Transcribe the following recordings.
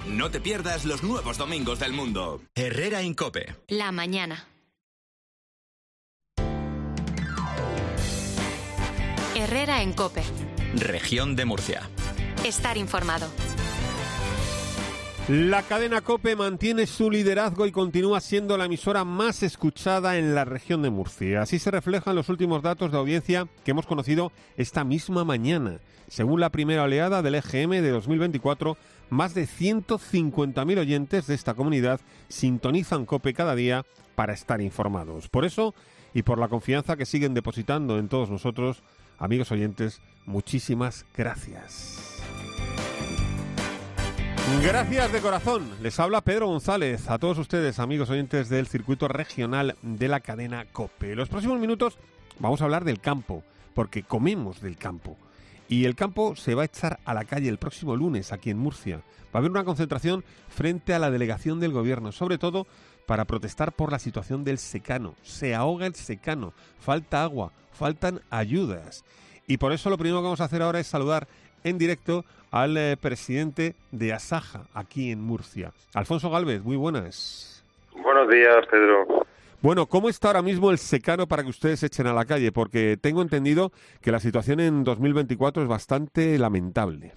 No te pierdas los nuevos domingos del mundo. Herrera en COPE. La mañana. Herrera en COPE. Región de Murcia. Estar informado. La cadena COPE mantiene su liderazgo y continúa siendo la emisora más escuchada en la región de Murcia. Así se reflejan los últimos datos de audiencia que hemos conocido esta misma mañana. Según la primera oleada del EGM de 2024, más de 150.000 oyentes de esta comunidad sintonizan COPE cada día para estar informados. Por eso, y por la confianza que siguen depositando en todos nosotros, amigos oyentes, muchísimas gracias. Gracias de corazón. Les habla Pedro González. A todos ustedes, amigos oyentes del circuito regional de la cadena COPE. En los próximos minutos vamos a hablar del campo, porque comemos del campo. Y el campo se va a echar a la calle el próximo lunes aquí en Murcia. Va a haber una concentración frente a la delegación del gobierno, sobre todo para protestar por la situación del secano. Se ahoga el secano, falta agua, faltan ayudas. Y por eso lo primero que vamos a hacer ahora es saludar en directo al presidente de Asaja, aquí en Murcia. Alfonso Gálvez, muy buenas. Buenos días, Pedro. Bueno, ¿cómo está ahora mismo el secano para que ustedes se echen a la calle? Porque tengo entendido que la situación en 2024 es bastante lamentable.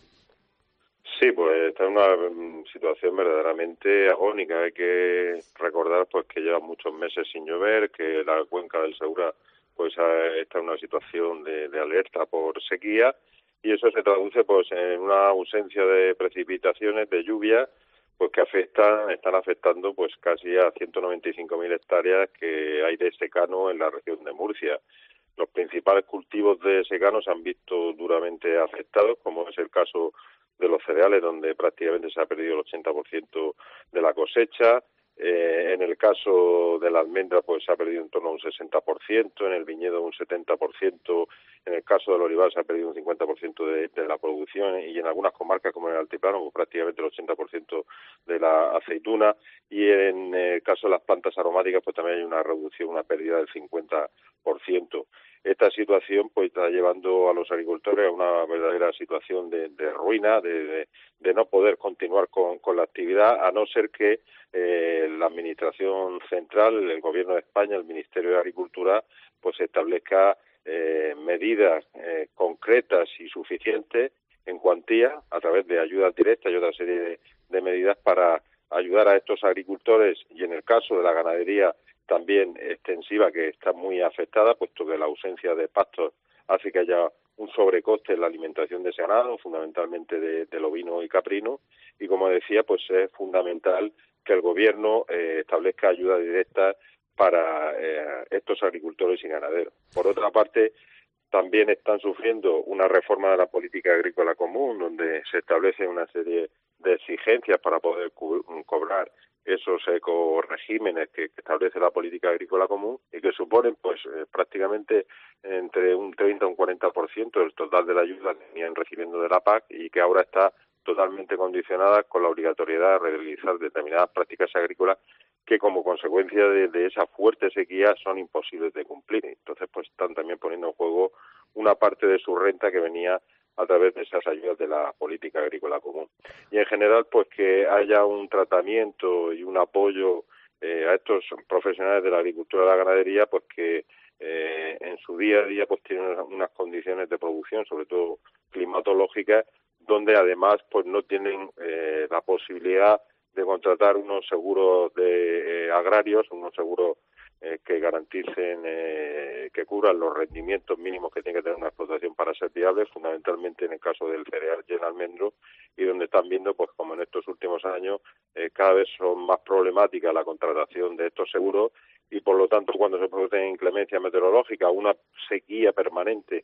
Sí, pues está en una situación verdaderamente agónica. Hay que recordar pues que lleva muchos meses sin llover, que la cuenca del Segura pues está en una situación de alerta por sequía, y eso se traduce pues en una ausencia de precipitaciones, de lluvia, pues que están afectando pues casi a 195.000 hectáreas que hay de secano en la región de Murcia. Los principales cultivos de secano se han visto duramente afectados, como es el caso de los cereales, donde prácticamente se ha perdido el 80% de la cosecha. En el caso de la almendra, pues se ha perdido en torno a un 60%, en el viñedo un 70%, en el caso del olivar se ha perdido un 50% de la producción, y en algunas comarcas como en el altiplano, pues prácticamente el 80% de la aceituna, y en el caso de las plantas aromáticas, pues también hay una reducción, una pérdida del 50%. Esta situación pues está llevando a los agricultores a una verdadera situación de ruina, de no poder continuar con la actividad, a no ser que la Administración Central, el Gobierno de España, el Ministerio de Agricultura, pues establezca medidas concretas y suficientes en cuantía a través de ayudas directas y otra serie de medidas para ayudar a estos agricultores, y en el caso de la ganadería también extensiva, que está muy afectada, puesto que la ausencia de pastos hace que haya un sobrecoste en la alimentación de ese ganado, fundamentalmente de ovino y caprino, y como decía, pues es fundamental que el gobierno establezca ayuda directa para estos agricultores y ganaderos. Por otra parte, también están sufriendo una reforma de la política agrícola común, donde se establece una serie de exigencias para poder cobrar esos ecoregímenes que establece la política agrícola común, y que suponen pues prácticamente entre un 30 y un 40% del total de la ayuda que venían recibiendo de la PAC, y que ahora está totalmente condicionada con la obligatoriedad de realizar determinadas prácticas agrícolas que como consecuencia de esa fuerte sequía son imposibles de cumplir. Entonces pues están también poniendo en juego una parte de su renta que venía a través de esas ayudas de la política agrícola común. Y en general pues que haya un tratamiento y un apoyo a estos profesionales de la agricultura y la ganadería, pues que en su día a día pues tienen unas condiciones de producción, sobre todo climatológicas, donde además pues no tienen la posibilidad de contratar unos seguros de agrarios, unos seguros que garanticen, que cubran los rendimientos mínimos que tiene que tener una explotación para ser viable, fundamentalmente en el caso del cereal y el almendro, y donde están viendo, pues como en estos últimos años, cada vez son más problemáticas la contratación de estos seguros, y por lo tanto cuando se producen inclemencias meteorológicas, una sequía permanente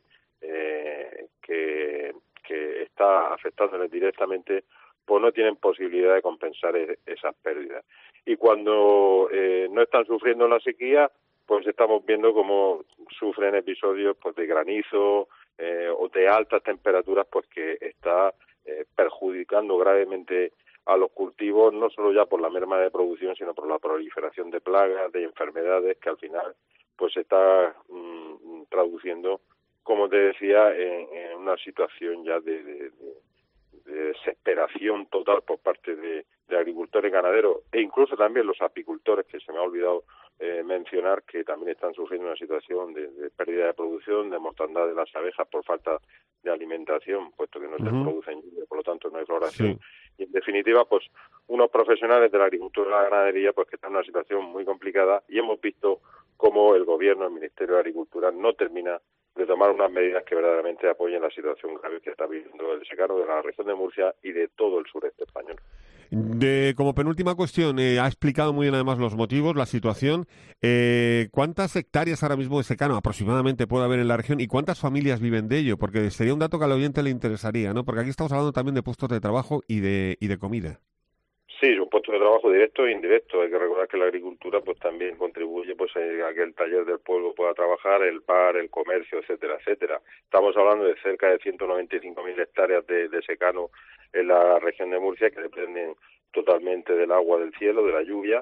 que está afectándoles directamente, pues no tienen posibilidad de compensar esas pérdidas. Y cuando no están sufriendo la sequía, pues estamos viendo cómo sufren episodios pues de granizo o de altas temperaturas, pues que está perjudicando gravemente a los cultivos, no solo ya por la merma de producción, sino por la proliferación de plagas, de enfermedades, que al final pues se está traduciendo, como te decía, en una situación ya de desesperación total por parte de agricultores y ganaderos, e incluso también los apicultores, que se me ha olvidado mencionar, que también están sufriendo una situación de pérdida de producción, de mortandad de las abejas por falta de alimentación, puesto que no se producen lluvia, por lo tanto no hay floración. Sí. Y en definitiva, pues unos profesionales de la agricultura y la ganadería pues que están en una situación muy complicada, y hemos visto cómo el gobierno, el Ministerio de Agricultura, no termina de tomar unas medidas que verdaderamente apoyen la situación grave que está viviendo el secano de la región de Murcia y de todo el sureste español. Como penúltima cuestión, ha explicado muy bien además los motivos, la situación. ¿Cuántas hectáreas ahora mismo de secano aproximadamente puede haber en la región y cuántas familias viven de ello? Porque sería un dato que al oyente le interesaría, ¿no? Porque aquí estamos hablando también de puestos de trabajo y de comida. Sí, es un puesto de trabajo directo e indirecto. Hay que recordar que la agricultura pues también contribuye pues a que el taller del pueblo pueda trabajar, el bar, el comercio, etcétera, etcétera. Estamos hablando de cerca de 195.000 hectáreas de secano en la región de Murcia, que dependen totalmente del agua del cielo, de la lluvia,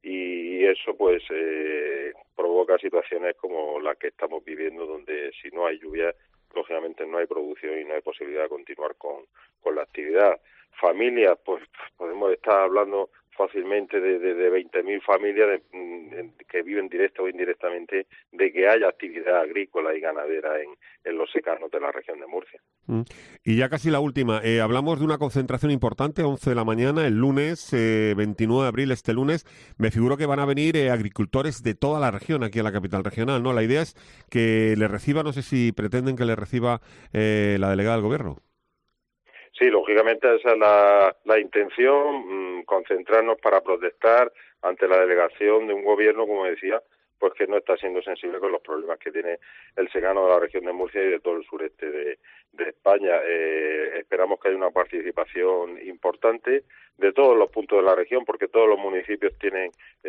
y eso pues provoca situaciones como la que estamos viviendo, donde si no hay lluvia, lógicamente no hay producción y no hay posibilidad de continuar con la actividad. Familias, pues podemos estar hablando fácilmente de 20.000 familias que viven directa o indirectamente de que haya actividad agrícola y ganadera en los secanos de la región de Murcia. Y ya casi la última, hablamos de una concentración importante, 11 de la mañana, el lunes, 29 de abril, este lunes. Me figuro que van a venir agricultores de toda la región, aquí a la capital regional, ¿no? La idea es que le reciba, no sé si pretenden que le reciba la delegada del gobierno. Sí, lógicamente esa es la intención, concentrarnos para protestar ante la delegación de un gobierno, como decía, pues que no está siendo sensible con los problemas que tiene el secano de la región de Murcia y de todo el sureste de España. Esperamos que haya una participación importante de todos los puntos de la región, porque todos los municipios tienen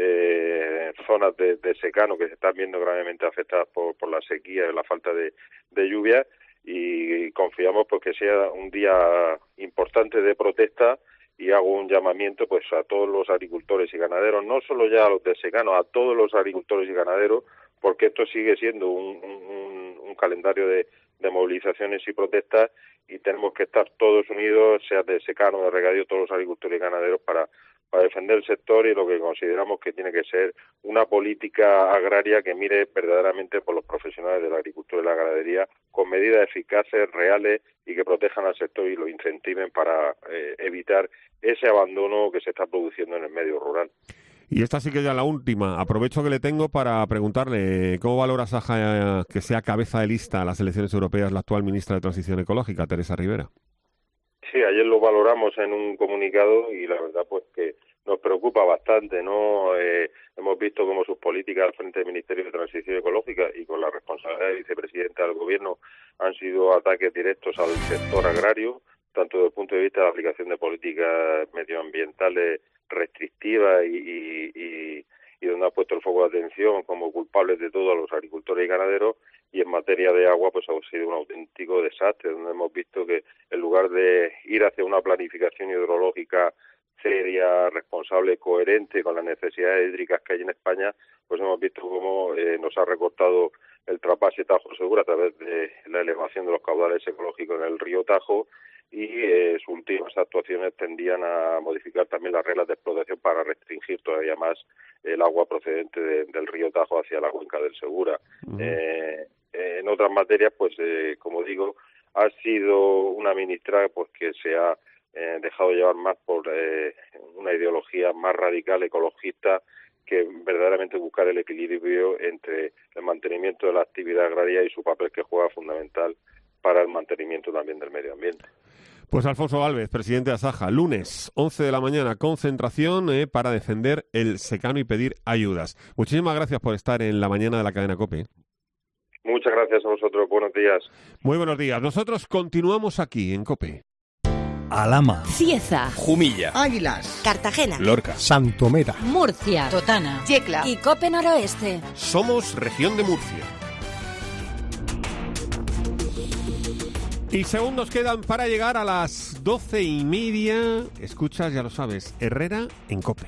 zonas de secano que se están viendo gravemente afectadas por la sequía y la falta de lluvia, y confiamos pues que sea un día importante de protesta, y hago un llamamiento pues a todos los agricultores y ganaderos, no solo ya a los de secano, a todos los agricultores y ganaderos, porque esto sigue siendo un calendario de movilizaciones y protestas, y tenemos que estar todos unidos, sea de secano, de regadío, todos los agricultores y ganaderos, para defender el sector y lo que consideramos que tiene que ser una política agraria que mire verdaderamente por los profesionales de la agricultura y la ganadería, con medidas eficaces, reales, y que protejan al sector y lo incentiven para evitar ese abandono que se está produciendo en el medio rural. Y esta sí que ya la última. Aprovecho que le tengo para preguntarle cómo valora Asaja que sea cabeza de lista a las elecciones europeas la actual ministra de Transición Ecológica, Teresa Rivera. Sí, ayer lo valoramos en un comunicado y la verdad pues que nos preocupa bastante, ¿no? Hemos visto cómo sus políticas al frente del Ministerio de Transición Ecológica y con la responsabilidad de vicepresidenta del Gobierno han sido ataques directos al sector agrario, tanto desde el punto de vista de la aplicación de políticas medioambientales restrictivas y donde ha puesto el foco de atención como culpables de todo a los agricultores y ganaderos, y en materia de agua pues ha sido un auténtico desastre, donde hemos visto que en lugar de ir hacia una planificación hidrológica seria, responsable, coherente con las necesidades hídricas que hay en España, pues hemos visto cómo nos ha recortado el trasvase Tajo Segura a través de la elevación de los caudales ecológicos en el río Tajo, y sus últimas actuaciones tendían a modificar también las reglas de explotación para restringir todavía más el agua procedente del río Tajo hacia la cuenca del Segura. En otras materias, pues como digo, ha sido una ministra pues que se ha dejado llevar más por una ideología más radical, ecologista, que verdaderamente buscar el equilibrio entre el mantenimiento de la actividad agraria y su papel que juega fundamental para el mantenimiento también del medio ambiente. Pues Alfonso Gálvez, presidente de Asaja, lunes 11 de la mañana, concentración para defender el secano y pedir ayudas. Muchísimas gracias por estar en la mañana de la cadena COPE. Muchas gracias a vosotros, buenos días. Muy buenos días, nosotros continuamos aquí en COPE. Alhama, Cieza, Jumilla, Águilas, Cartagena, Lorca, Santomera, Murcia, Totana, Yecla y COPE Noroeste. Somos Región de Murcia. Y segundos quedan para llegar a las 12:30. Escuchas, ya lo sabes, Herrera en COPE.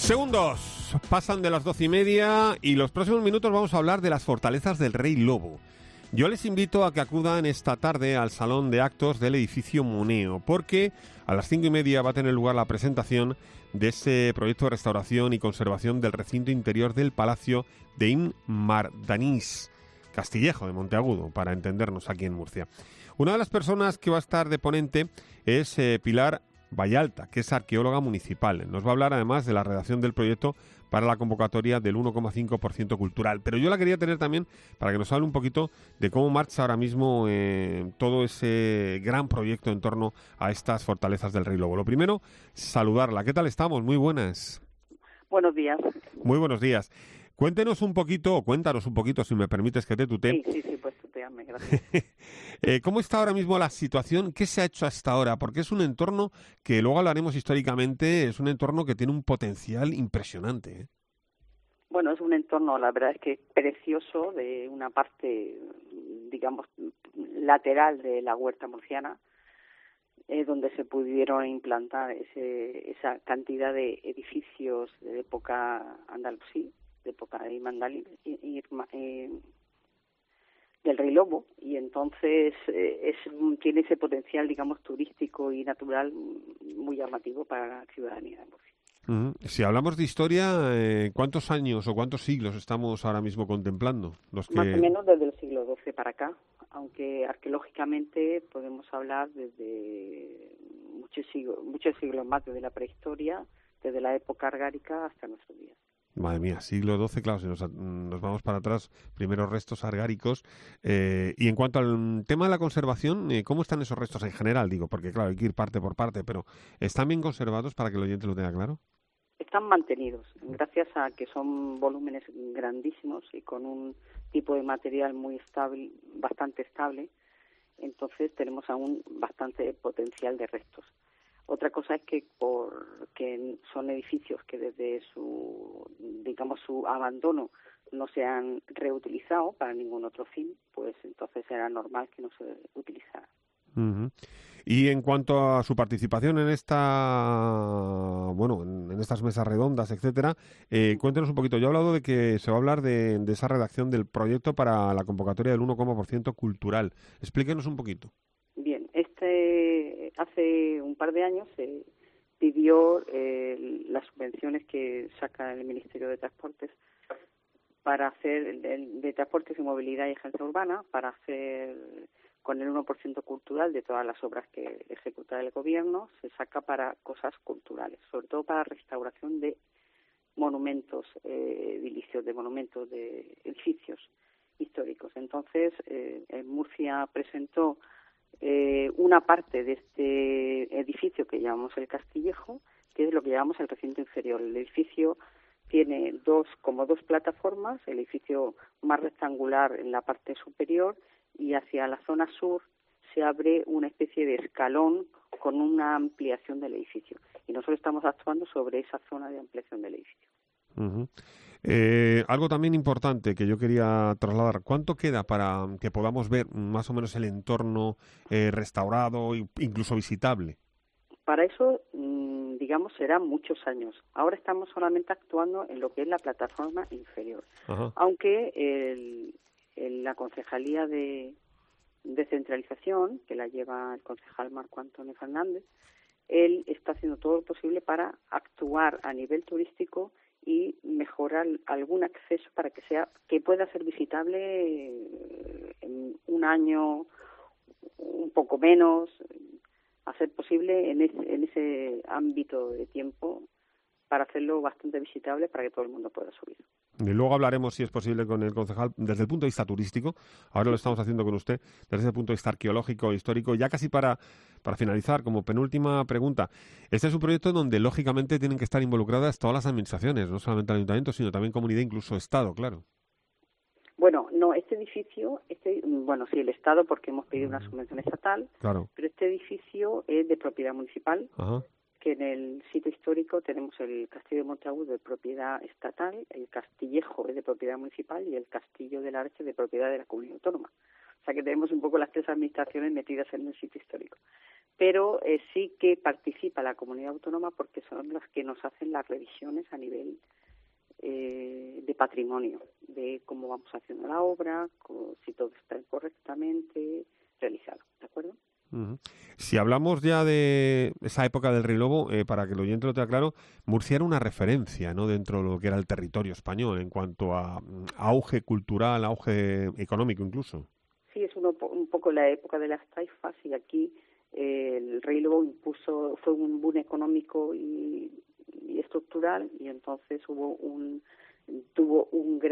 Segundos, pasan de las 12:30 y los próximos minutos vamos a hablar de las fortalezas del Rey Lobo. Yo les invito a que acudan esta tarde al salón de actos del edificio Moneo, porque a las 5:30 va a tener lugar la presentación de ese proyecto de restauración y conservación del recinto interior del Palacio de Immardanís, Castillejo de Monteagudo, para entendernos aquí en Murcia. Una de las personas que va a estar de ponente es Pilar Vallalta, que es arqueóloga municipal. Nos va a hablar además de la redacción del proyecto para la convocatoria del 1,5% cultural. Pero yo la quería tener también para que nos hable un poquito de cómo marcha ahora mismo todo ese gran proyecto en torno a estas fortalezas del Rey Lobo. Lo primero, saludarla. ¿Qué tal estamos? Muy buenas. Buenos días. Muy buenos días. Cuéntanos un poquito, si me permites que te tutee. Sí, pues tuteame, gracias. ¿Cómo está ahora mismo la situación? ¿Qué se ha hecho hasta ahora? Porque es un entorno que luego hablaremos históricamente, es un entorno que tiene un potencial impresionante, ¿eh? Bueno, es un entorno, la verdad es que precioso, de una parte, digamos, lateral de la huerta murciana, donde se pudieron implantar esa cantidad de edificios de época andalusí, de época del Rey Lobo, y entonces tiene ese potencial, digamos, turístico y natural muy llamativo para la ciudadanía de Murcia. Si hablamos de historia, ¿cuántos años o cuántos siglos estamos ahora mismo contemplando? Más o menos desde el siglo XII para acá, aunque arqueológicamente podemos hablar desde muchos siglos más, desde la prehistoria, desde la época argárica hasta nuestros días. Madre mía, siglo XII, claro, si nos vamos para atrás, primeros restos argáricos. Y en cuanto al tema de la conservación, ¿cómo están esos restos en general? Digo, porque claro, hay que ir parte por parte, pero ¿están bien conservados para que el oyente lo tenga claro? Están mantenidos, gracias a que son volúmenes grandísimos y con un tipo de material muy estable, bastante estable, entonces tenemos aún bastante potencial de restos. Otra cosa es que porque son edificios que desde su abandono no se han reutilizado para ningún otro fin, pues entonces era normal que no se utilizaran. Uh-huh. Y en cuanto a su participación en estas mesas redondas, etcétera, cuéntenos un poquito. Yo he hablado de que se va a hablar de esa redacción del proyecto para la convocatoria del 1,% cultural. Explíquenos un poquito. Bien, hace un par de años se pidió las subvenciones que saca el Ministerio de Transportes para hacer de Transportes y Movilidad y Agencia Urbana, para hacer con el 1% cultural de todas las obras que ejecuta el gobierno, se saca para cosas culturales, sobre todo para restauración de monumentos edilicios, de edificios históricos. Entonces, Murcia presentó una parte de este edificio que llamamos el Castillejo, que es lo que llamamos el recinto inferior. El edificio tiene dos plataformas, el edificio más rectangular en la parte superior, y hacia la zona sur se abre una especie de escalón con una ampliación del edificio. Y nosotros estamos actuando sobre esa zona de ampliación del edificio. Uh-huh. Algo también importante que yo quería trasladar, ¿cuánto queda para que podamos ver más o menos el entorno restaurado, incluso visitable? Para eso, digamos, serán muchos años. Ahora estamos solamente actuando en lo que es la plataforma inferior. Ajá. Aunque la Concejalía de Descentralización, que la lleva el concejal Marco Antonio Fernández, él está haciendo todo lo posible para actuar a nivel turístico y mejorar algún acceso para que pueda ser visitable en un año, un poco menos, a ser posible en ese ámbito de tiempo, para hacerlo bastante visitable para que todo el mundo pueda subir. Y luego hablaremos, si es posible, con el concejal desde el punto de vista turístico. Ahora lo estamos haciendo con usted desde el punto de vista arqueológico, histórico. Ya casi para finalizar, como penúltima pregunta, este es un proyecto donde lógicamente tienen que estar involucradas todas las administraciones, no solamente el ayuntamiento, sino también comunidad, incluso Estado, claro. Bueno, no, este edificio, sí, el Estado, porque hemos pedido una subvención estatal, claro. Pero este edificio es de propiedad municipal. Ajá. Que en el sitio histórico tenemos el Castillo de Monteagudo de propiedad estatal, el Castillejo es de propiedad municipal y el Castillo del Arche de propiedad de la Comunidad Autónoma. O sea que tenemos un poco las tres administraciones metidas en el sitio histórico. pero sí que participa la comunidad autónoma porque son las que nos hacen las revisiones a nivel de patrimonio, de cómo vamos haciendo la obra, si todo está correctamente realizado, ¿de acuerdo? Uh-huh. Si hablamos ya de esa época del Rey Lobo, para que el oyente lo tenga claro, Murcia era una referencia, ¿no?, dentro de lo que era el territorio español en cuanto a auge cultural, auge económico incluso. Sí, es un poco la época de las taifas, y aquí el Rey Lobo fue un boom económico y estructural, y entonces tuvo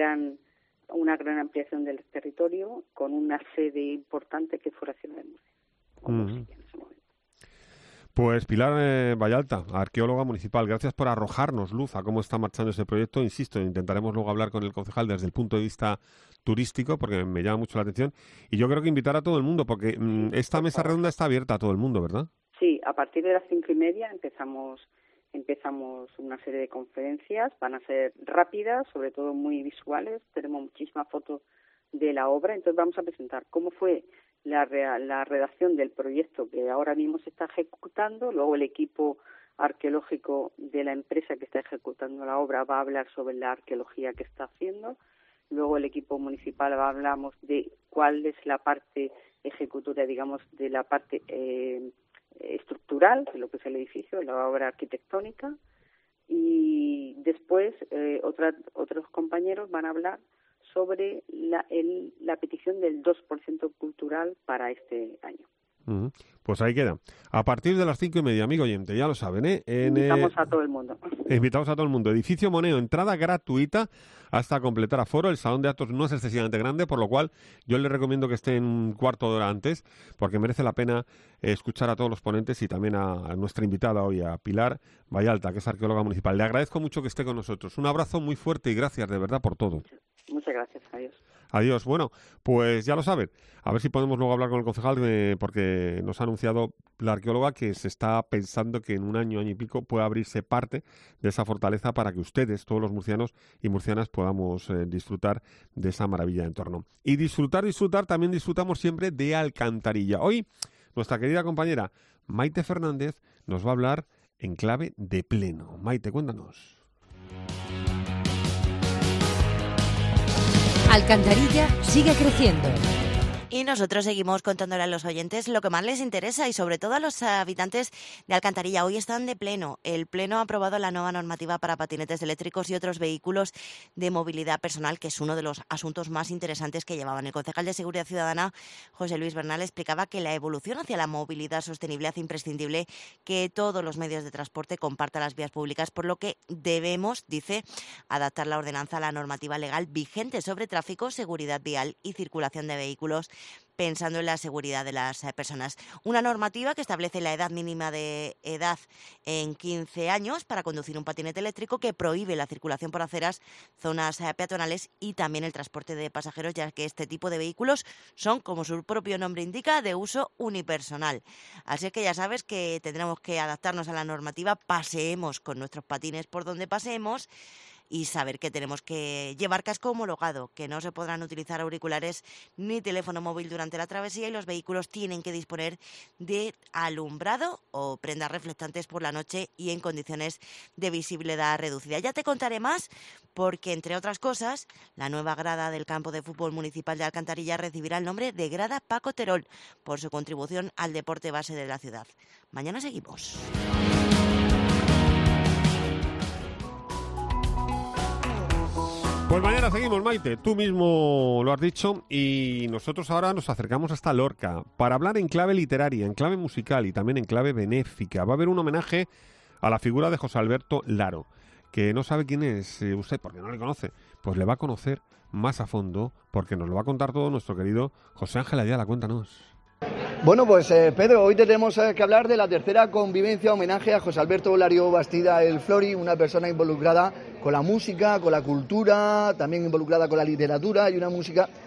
una gran ampliación del territorio con una sede importante que fue la ciudad de Murcia. En ese momento. Pues Pilar Vallalta, arqueóloga municipal, gracias por arrojarnos luz a cómo está marchando ese proyecto. Insisto, intentaremos luego hablar con el concejal desde el punto de vista turístico, porque me llama mucho la atención. Y yo creo que invitar a todo el mundo, porque esta mesa redonda está abierta a todo el mundo, ¿verdad? Sí, a partir de las 5:30 empezamos una serie de conferencias. Van a ser rápidas, sobre todo muy visuales. Tenemos muchísimas fotos de la obra, entonces vamos a presentar cómo fue la redacción del proyecto que ahora mismo se está ejecutando. Luego el equipo arqueológico de la empresa que está ejecutando la obra va a hablar sobre la arqueología que está haciendo. Luego el equipo municipal hablamos de cuál es la parte ejecutora, digamos, de la parte estructural, de lo que es el edificio, la obra arquitectónica. Y después otros compañeros van a hablar sobre la petición del 2% cultural para este año. Pues ahí queda. A partir de las 5:30, amigo oyente, ya lo saben, Invitamos a todo el mundo. Invitamos a todo el mundo. Edificio Moneo, entrada gratuita hasta completar aforo. El salón de actos no es excesivamente grande, por lo cual yo les recomiendo que estén un cuarto de hora antes, porque merece la pena escuchar a todos los ponentes y también a nuestra invitada hoy, a Pilar Vallalta, que es arqueóloga municipal. Le agradezco mucho que esté con nosotros. Un abrazo muy fuerte y gracias de verdad por todo. Muchas gracias. Adiós. Adiós. Bueno, pues ya lo saben. A ver si podemos luego hablar con el concejal, porque nos ha anunciado la arqueóloga que se está pensando que en un año y pico pueda abrirse parte de esa fortaleza para que ustedes, todos los murcianos y murcianas, podamos disfrutar de esa maravilla de entorno. Y disfrutar, también disfrutamos siempre de Alcantarilla. Hoy, nuestra querida compañera Maite Fernández nos va a hablar en clave de pleno. Maite, cuéntanos. Alcantarilla sigue creciendo. Y nosotros seguimos contándole a los oyentes lo que más les interesa y sobre todo a los habitantes de Alcantarilla. Hoy están de pleno. El Pleno ha aprobado la nueva normativa para patinetes eléctricos y otros vehículos de movilidad personal, que es uno de los asuntos más interesantes que llevaban. El concejal de Seguridad Ciudadana, José Luis Bernal, explicaba que la evolución hacia la movilidad sostenible hace imprescindible que todos los medios de transporte compartan las vías públicas, por lo que debemos, dice, adaptar la ordenanza a la normativa legal vigente sobre tráfico, seguridad vial y circulación de vehículos, pensando en la seguridad de las personas. Una normativa que establece la edad mínima de edad en 15 años para conducir un patinete eléctrico, que prohíbe la circulación por aceras, zonas peatonales y también el transporte de pasajeros, ya que este tipo de vehículos son, como su propio nombre indica, de uso unipersonal. Así que ya sabes que tendremos que adaptarnos a la normativa, paseemos con nuestros patines por donde paseemos, y saber que tenemos que llevar casco homologado, que no se podrán utilizar auriculares ni teléfono móvil durante la travesía, y los vehículos tienen que disponer de alumbrado o prendas reflectantes por la noche y en condiciones de visibilidad reducida. Ya te contaré más porque, entre otras cosas, la nueva grada del campo de fútbol municipal de Alcantarilla recibirá el nombre de Grada Paco Terol por su contribución al deporte base de la ciudad. Mañana seguimos. Pues mañana seguimos, Maite. Tú mismo lo has dicho y nosotros ahora nos acercamos hasta Lorca para hablar en clave literaria, en clave musical y también en clave benéfica. Va a haber un homenaje a la figura de José Alberto Laro, que no sabe quién es usted porque no le conoce. Pues le va a conocer más a fondo porque nos lo va a contar todo nuestro querido José Ángel Ayala. Cuéntanos. Bueno, pues Pedro, hoy tenemos que hablar de la tercera convivencia homenaje a José Alberto Lario Bastida el Flori, una persona involucrada con la música, con la cultura, también involucrada con la literatura, y una música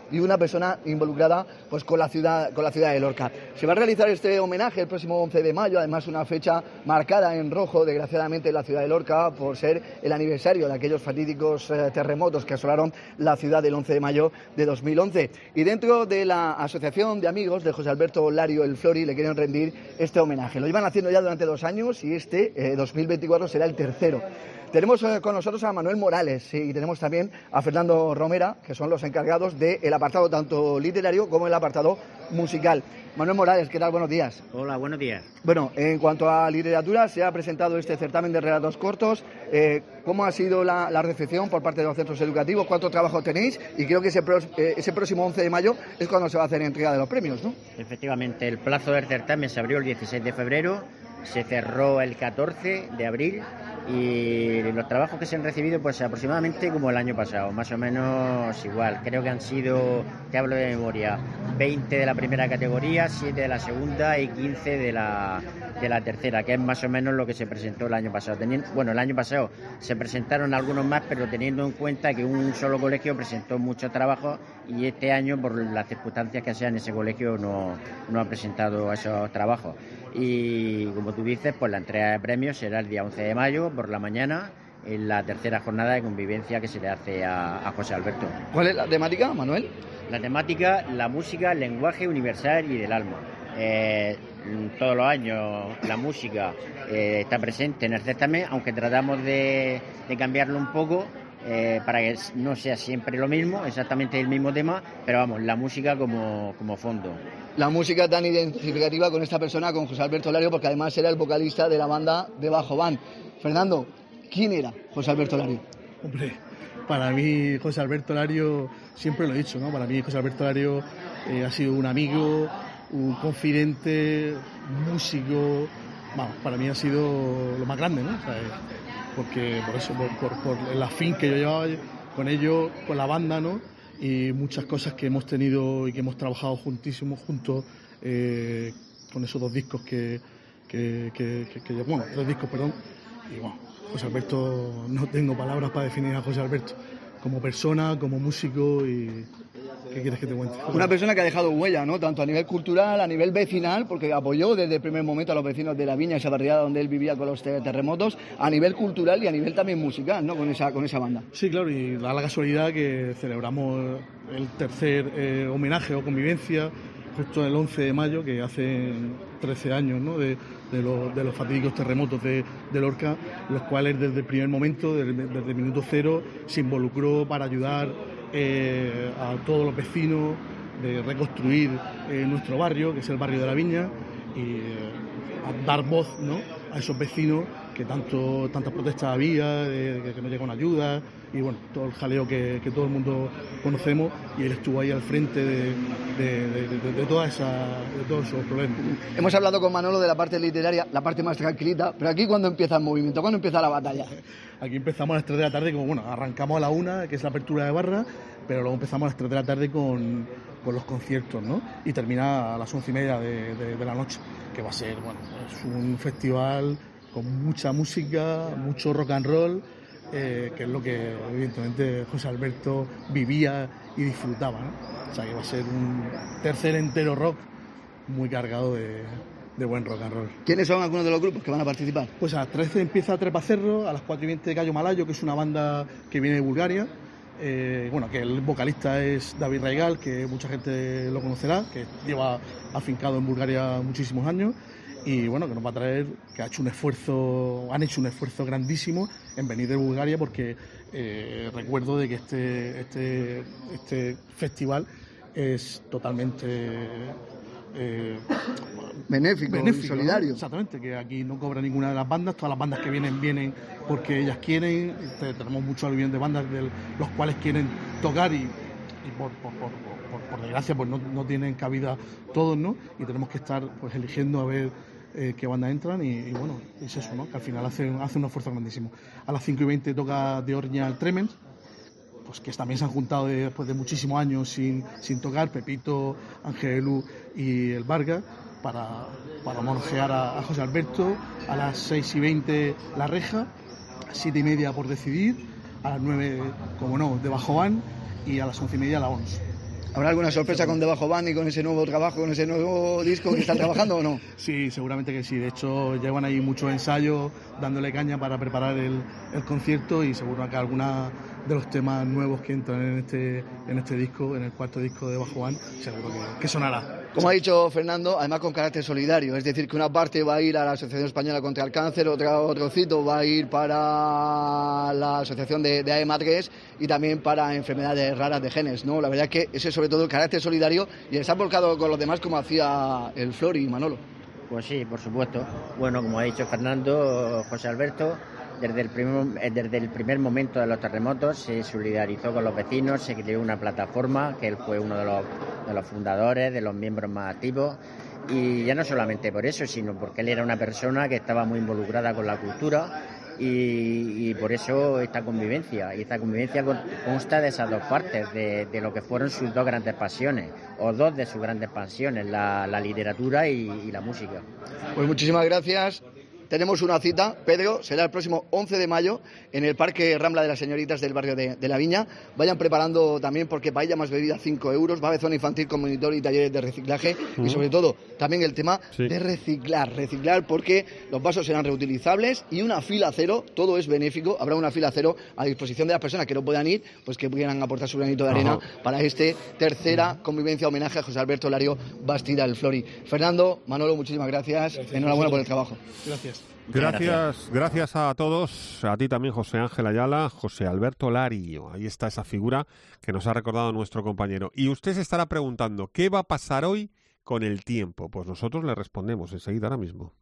y una persona involucrada pues con la ciudad de Lorca. Se va a realizar este homenaje el próximo 11 de mayo, además una fecha marcada en rojo, desgraciadamente, en la ciudad de Lorca, por ser el aniversario de aquellos fatídicos terremotos que asolaron la ciudad del 11 de mayo de 2011. Y dentro de la Asociación de Amigos de José Alberto Lario El Flori le quieren rendir este homenaje. Lo llevan haciendo ya durante 2 años y este 2024 será el tercero. Tenemos con nosotros a Manuel Morales y tenemos también a Fernando Romera, que son los encargados del apartado tanto literario como el apartado musical. Manuel Morales, ¿qué tal? Buenos días. Hola, buenos días. Bueno, en cuanto a literatura, se ha presentado este certamen de relatos cortos. ¿Cómo ha sido la recepción por parte de los centros educativos? ¿Cuánto trabajo tenéis? Y creo que ese próximo 11 de mayo es cuando se va a hacer entrega de los premios, ¿no? Efectivamente, el plazo del certamen se abrió el 16 de febrero, se cerró el 14 de abril y los trabajos que se han recibido pues aproximadamente como el año pasado, más o menos igual. Creo que han sido, te hablo de memoria, 20 de la primera categoría, 7 de la segunda y 15 de la tercera, que es más o menos lo que se presentó el año pasado. Bueno, el año pasado se presentaron algunos más, pero teniendo en cuenta que un solo colegio presentó muchos trabajos y este año, por las circunstancias que sean, ese colegio no ha presentado esos trabajos. Y como tú dices, pues la entrega de premios será el día 11 de mayo por la mañana, en la tercera jornada de convivencia que se le hace a José Alberto. ¿Cuál es la temática, Manuel? La temática, la música, el lenguaje universal y del alma. Todos los años la música está presente en el certamen, aunque tratamos de cambiarlo un poco para que no sea siempre lo mismo, exactamente el mismo tema, pero vamos, la música como fondo. La música tan identificativa con esta persona, con José Alberto Lario, porque además era el vocalista de la banda de Bajo Band. Fernando, ¿quién era José Alberto Lario? Hombre, para mí José Alberto Lario, siempre lo he dicho, ¿no? Para mí José Alberto Lario ha sido un amigo, un confidente, un músico. Vamos, para mí ha sido lo más grande, ¿no? O sea, porque por eso, por el afín que yo llevaba con ellos, con la banda, ¿no? Y muchas cosas que hemos tenido y que hemos trabajado juntísimos, juntos, con esos 2 discos bueno, 3 discos, perdón. Y bueno, José Alberto, no tengo palabras para definir a José Alberto como persona, como músico y... ¿Qué quieres que te cuente? Una persona que ha dejado huella, ¿no? Tanto a nivel cultural, a nivel vecinal, porque apoyó desde el primer momento a los vecinos de La Viña, esa barriada donde él vivía con los terremotos, a nivel cultural y a nivel también musical, ¿no? Con esa banda. Sí, claro, y da la casualidad que celebramos el tercer homenaje o convivencia justo el 11 de mayo, que hace 13 años, ¿no? de los fatídicos terremotos de Lorca, los cuales desde el primer momento, desde el minuto cero, se involucró para ayudar a todos los vecinos de reconstruir nuestro barrio, que es el barrio de La Viña, y a dar voz, ¿no? A esos vecinos que tantas protestas había, que no llegaron ayuda, y bueno, todo el jaleo que todo el mundo conocemos, y él estuvo ahí al frente de todos esos problemas. Hemos hablado con Manolo de la parte literaria, la parte más tranquilita, pero aquí ¿cuándo empieza el movimiento? ¿Cuándo empieza la batalla? Aquí empezamos a las 3 de la tarde, como bueno, arrancamos a la 1, que es la apertura de barra, pero luego empezamos a las 3 de la tarde con los conciertos, ¿no? Y termina a las 11:30 de la noche, que va a ser, bueno, es un festival con mucha música, mucho rock and roll, que es lo que evidentemente José Alberto vivía y disfrutaba, ¿no? O sea que va a ser un tercer entero rock muy cargado de buen rock and roll. ¿Quiénes son algunos de los grupos que van a participar? Pues a las 13 empieza Trepacerro, a las 4:20 Gallo Malayo, que es una banda que viene de Bulgaria. Bueno, que el vocalista es David Raigal, que mucha gente lo conocerá, que lleva afincado en Bulgaria muchísimos años, y bueno, que nos va a traer, que han hecho un esfuerzo grandísimo en venir de Bulgaria, porque recuerdo de que este festival es totalmente benéfico y solidario, ¿no? Exactamente, que aquí no cobra ninguna de las bandas, todas las bandas que vienen porque ellas quieren. Tenemos mucho aluvión de bandas de los cuales quieren tocar y por desgracia pues no tienen cabida todos, ¿no? Y tenemos que estar pues eligiendo a ver qué bandas entran y bueno, es eso, ¿no? Que al final hace un esfuerzo grandísimo. A las 5:20 toca de Orña el Tremens, pues que también se han juntado después de muchísimos años sin tocar, Pepito, Angelú y el Vargas, para homenajear a José Alberto. A las 6:20 La Reja, a 7:30 Por Decidir, a las 9, como no, de Bajo Band, y a las 11:30 la ONS. ¿Habrá alguna sorpresa con Debajo Band y con ese nuevo trabajo, con ese nuevo disco que están trabajando o no? Sí, seguramente que sí. De hecho, llevan ahí muchos ensayos, dándole caña para preparar el concierto, y seguro que alguna de los temas nuevos que entran en este disco, en el cuarto disco de Debajo Band, seguro que sonará. Como ha dicho Fernando, además con carácter solidario, es decir, que una parte va a ir a la Asociación Española contra el Cáncer, otro trocito va a ir para la Asociación de AEMA3 y también para enfermedades raras de genes, ¿no? La verdad es que ese es sobre todo el carácter solidario, y está volcado con los demás como hacía el Flori y Manolo. Pues sí, por supuesto. Bueno, como ha dicho Fernando, José Alberto, desde el primer momento de los terremotos se solidarizó con los vecinos, se creó una plataforma, que él fue uno de los fundadores, de los miembros más activos, y ya no solamente por eso, sino porque él era una persona que estaba muy involucrada con la cultura, y por eso esta convivencia consta de esas dos partes, de lo que fueron sus dos grandes pasiones, o dos de sus grandes pasiones, la literatura y la música. Pues muchísimas gracias. Tenemos una cita, Pedro, será el próximo 11 de mayo en el Parque Rambla de las Señoritas del barrio de La Viña. Vayan preparando también, porque paella más bebida 5 euros, va a haber zona infantil con monitor y talleres de reciclaje, y sobre todo también el tema de reciclar, porque los vasos serán reutilizables, y una fila cero, todo es benéfico, habrá una fila cero a disposición de las personas que no puedan ir, pues que pudieran aportar su granito de arena para tercera convivencia homenaje a José Alberto Lario Bastida el Flori. Fernando, Manolo, muchísimas gracias. Enhorabuena por el trabajo. Gracias a todos, a ti también, José Ángel Ayala, José Alberto Lario. Ahí está esa figura que nos ha recordado nuestro compañero. Y usted se estará preguntando, ¿qué va a pasar hoy con el tiempo? Pues nosotros le respondemos enseguida, ahora mismo.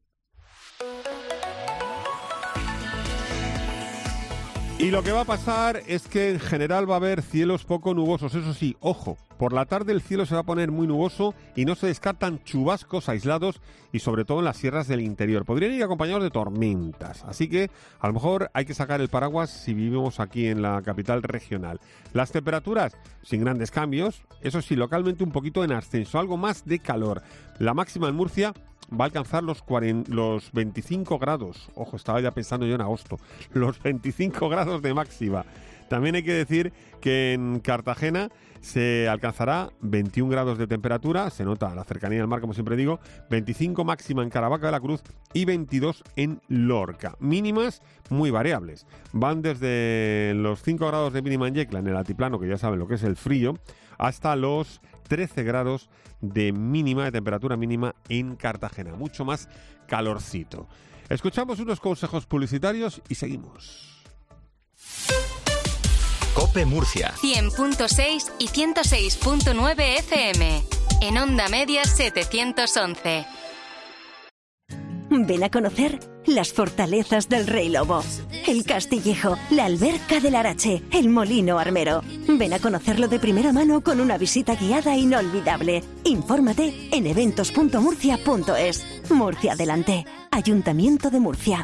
Y lo que va a pasar es que en general va a haber cielos poco nubosos. Eso sí, ojo, por la tarde el cielo se va a poner muy nuboso y no se descartan chubascos aislados, y sobre todo en las sierras del interior. Podrían ir acompañados de tormentas, así que a lo mejor hay que sacar el paraguas si vivimos aquí en la capital regional. Las temperaturas sin grandes cambios, eso sí, localmente un poquito en ascenso, algo más de calor. La máxima en Murcia va a alcanzar los 25 grados. Ojo, estaba ya pensando yo en agosto. Los 25 grados de máxima. También hay que decir que en Cartagena se alcanzará 21 grados de temperatura, se nota la cercanía del mar, como siempre digo, 25 máxima en Caravaca de la Cruz y 22 en Lorca. Mínimas muy variables. Van desde los 5 grados de mínima en Yecla, en el altiplano, que ya saben lo que es el frío, hasta los 13 grados de mínima, de temperatura mínima en Cartagena. Mucho más calorcito. Escuchamos unos consejos publicitarios y seguimos. COPE Murcia 100.6 y 106.9 FM. En Onda Media 711. Ven a conocer las fortalezas del Rey Lobo, el Castillejo, la Alberca del Arache, el Molino Armero. Ven a conocerlo de primera mano con una visita guiada inolvidable. Infórmate en eventos.murcia.es. Murcia adelante. Ayuntamiento de Murcia.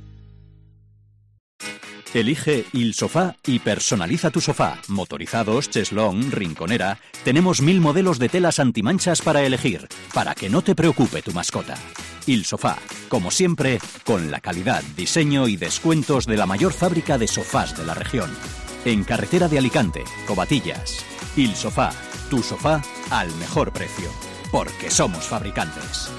Elige Il Sofá y personaliza tu sofá. Motorizados, cheslón, rinconera. Tenemos 1000 modelos de telas antimanchas para elegir, para que no te preocupe tu mascota. Il Sofá, como siempre, con la calidad, diseño y descuentos de la mayor fábrica de sofás de la región. En carretera de Alicante, Covatillas. Il Sofá, tu sofá al mejor precio. Porque somos fabricantes.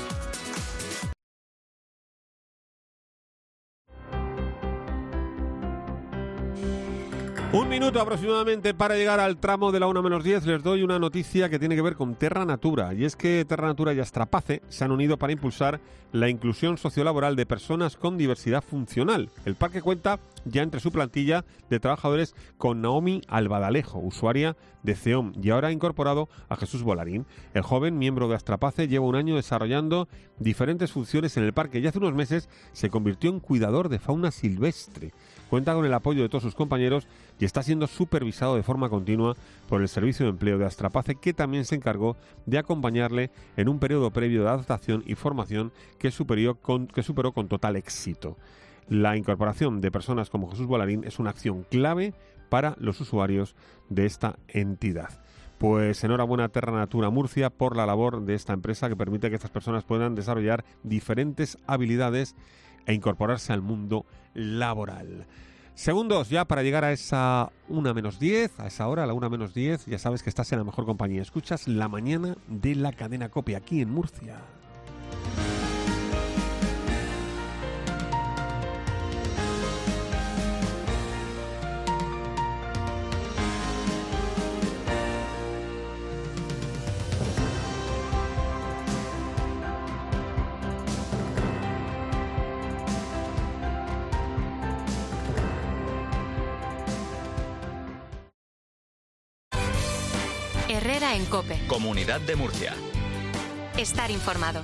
Un minuto aproximadamente para llegar al tramo de la 1:10. Les doy una noticia que tiene que ver con Terra Natura, y es que Terra Natura y Astrapace se han unido para impulsar la inclusión sociolaboral de personas con diversidad funcional. El parque cuenta ya entre su plantilla de trabajadores con Naomi Albadalejo, usuaria de CEOM, y ahora ha incorporado a Jesús Volarín. El joven miembro de Astrapace lleva un año desarrollando diferentes funciones en el parque y hace unos meses se convirtió en cuidador de fauna silvestre. Cuenta con el apoyo de todos sus compañeros y está siendo supervisado de forma continua por el Servicio de Empleo de Astrapace, que también se encargó de acompañarle en un periodo previo de adaptación y formación que superó con total éxito. La incorporación de personas como Jesús Volarín es una acción clave para los usuarios de esta entidad. Pues enhorabuena a Terra Natura Murcia por la labor de esta empresa que permite que estas personas puedan desarrollar diferentes habilidades e incorporarse al mundo laboral. Segundos ya para llegar a esa 1:10, a esa hora, a la 1:10, ya sabes que estás en la mejor compañía. Escuchas La Mañana de la Cadena COPE, aquí en Murcia. Herrera en COPE. Comunidad de Murcia. Estar informado.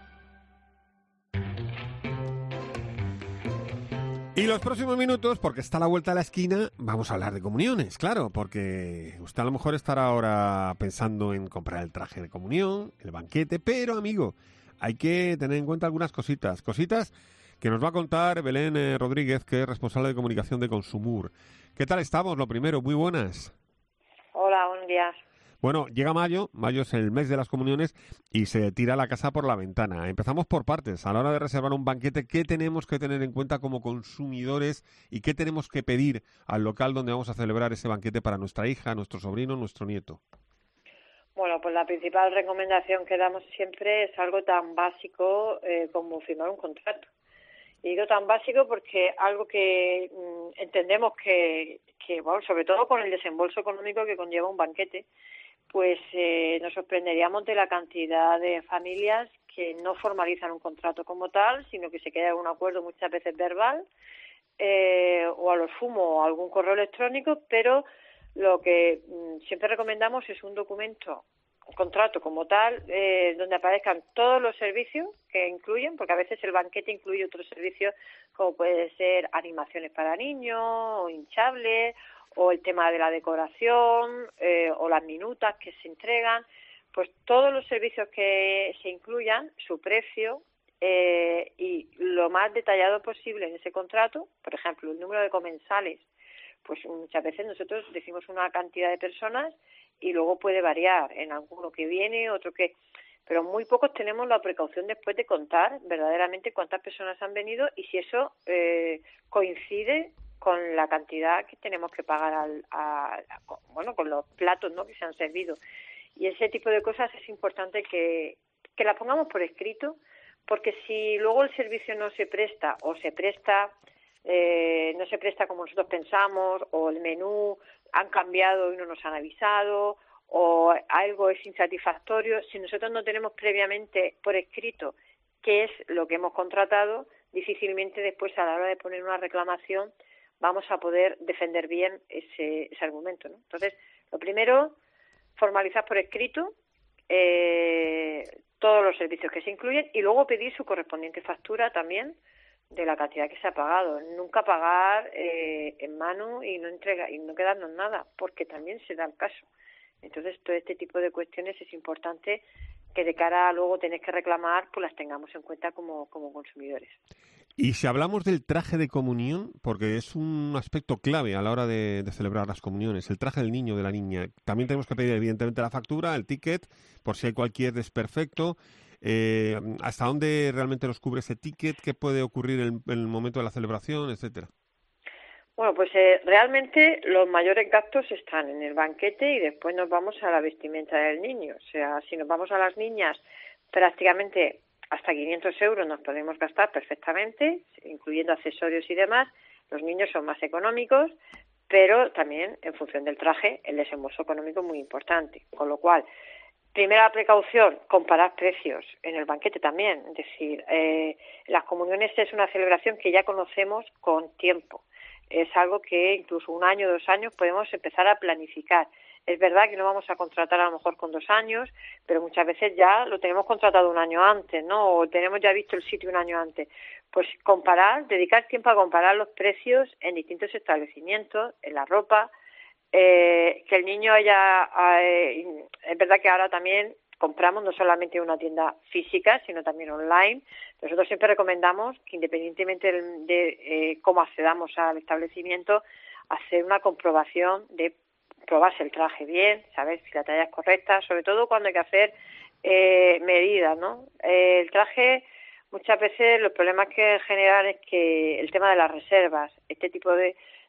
Y los próximos minutos, porque está a la vuelta de la esquina, vamos a hablar de comuniones, claro, porque usted a lo mejor estará ahora pensando en comprar el traje de comunión, el banquete, pero amigo, hay que tener en cuenta algunas cositas que nos va a contar Belén Rodríguez, que es responsable de comunicación de Consumur. ¿Qué tal estamos? Lo primero, muy buenas. Hola, buenos días. Bueno, llega mayo es el mes de las comuniones y se tira la casa por la ventana. Empezamos por partes. A la hora de reservar un banquete, ¿qué tenemos que tener en cuenta como consumidores y qué tenemos que pedir al local donde vamos a celebrar ese banquete para nuestra hija, nuestro sobrino, nuestro nieto? Bueno, pues la principal recomendación que damos siempre es algo tan básico como firmar un contrato. Y digo tan básico porque algo que entendemos que, bueno, sobre todo con el desembolso económico que conlleva un banquete, pues nos sorprenderíamos de la cantidad de familias que no formalizan un contrato como tal, sino que se queda en un acuerdo muchas veces verbal o a lo sumo algún correo electrónico, pero lo que siempre recomendamos es un documento, un contrato como tal, donde aparezcan todos los servicios que incluyen, porque a veces el banquete incluye otros servicios como puede ser animaciones para niños, o hinchables, o el tema de la decoración, o las minutas que se entregan, pues todos los servicios que se incluyan, su precio y lo más detallado posible en ese contrato, por ejemplo, el número de comensales, pues muchas veces nosotros decimos una cantidad de personas y luego puede variar en alguno que viene, otro que... Pero muy pocos tenemos la precaución después de contar verdaderamente cuántas personas han venido y si eso coincide con la cantidad que tenemos que pagar con los platos, ¿no?, que se han servido. Y ese tipo de cosas es importante que las pongamos por escrito, porque si luego el servicio no se presta o se presta, no se presta como nosotros pensamos, o el menú han cambiado y no nos han avisado, o algo es insatisfactorio, si nosotros no tenemos previamente por escrito qué es lo que hemos contratado, difícilmente después a la hora de poner una reclamación vamos a poder defender bien ese argumento, ¿no? Entonces, lo primero, formalizar por escrito todos los servicios que se incluyen y luego pedir su correspondiente factura también de la cantidad que se ha pagado. Nunca pagar en mano y no quedarnos nada, porque también se da el caso. Entonces, todo este tipo de cuestiones es importante que de cara a luego tener que reclamar, pues las tengamos en cuenta como consumidores. Y si hablamos del traje de comunión, porque es un aspecto clave a la hora de celebrar las comuniones, el traje del niño o de la niña, también tenemos que pedir evidentemente la factura, el ticket, por si hay cualquier desperfecto. ¿Hasta dónde realmente nos cubre ese ticket? ¿Qué puede ocurrir en el momento de la celebración, etcétera? Bueno, pues realmente los mayores gastos están en el banquete y después nos vamos a la vestimenta del niño. O sea, si nos vamos a las niñas, prácticamente hasta 500 euros nos podemos gastar perfectamente, incluyendo accesorios y demás. Los niños son más económicos, pero también en función del traje el desembolso económico es muy importante. Con lo cual, primera precaución, comparar precios en el banquete también. Es decir, las comuniones es una celebración que ya conocemos con tiempo. Es algo que incluso 1 año, 2 años podemos empezar a planificar. Es verdad que no vamos a contratar a lo mejor con 2 años, pero muchas veces ya lo tenemos contratado 1 año antes, ¿no? O tenemos ya visto el sitio 1 año antes. Pues comparar, dedicar tiempo a comparar los precios en distintos establecimientos, en la ropa, que el niño haya... es verdad que ahora también compramos no solamente en una tienda física, sino también online. Nosotros siempre recomendamos que independientemente de cómo accedamos al establecimiento, hacer una comprobación de probarse el traje bien, saber si la talla es correcta, sobre todo cuando hay que hacer medidas, ¿no? El traje, muchas veces los problemas que generan es que el tema de las reservas, este tipo de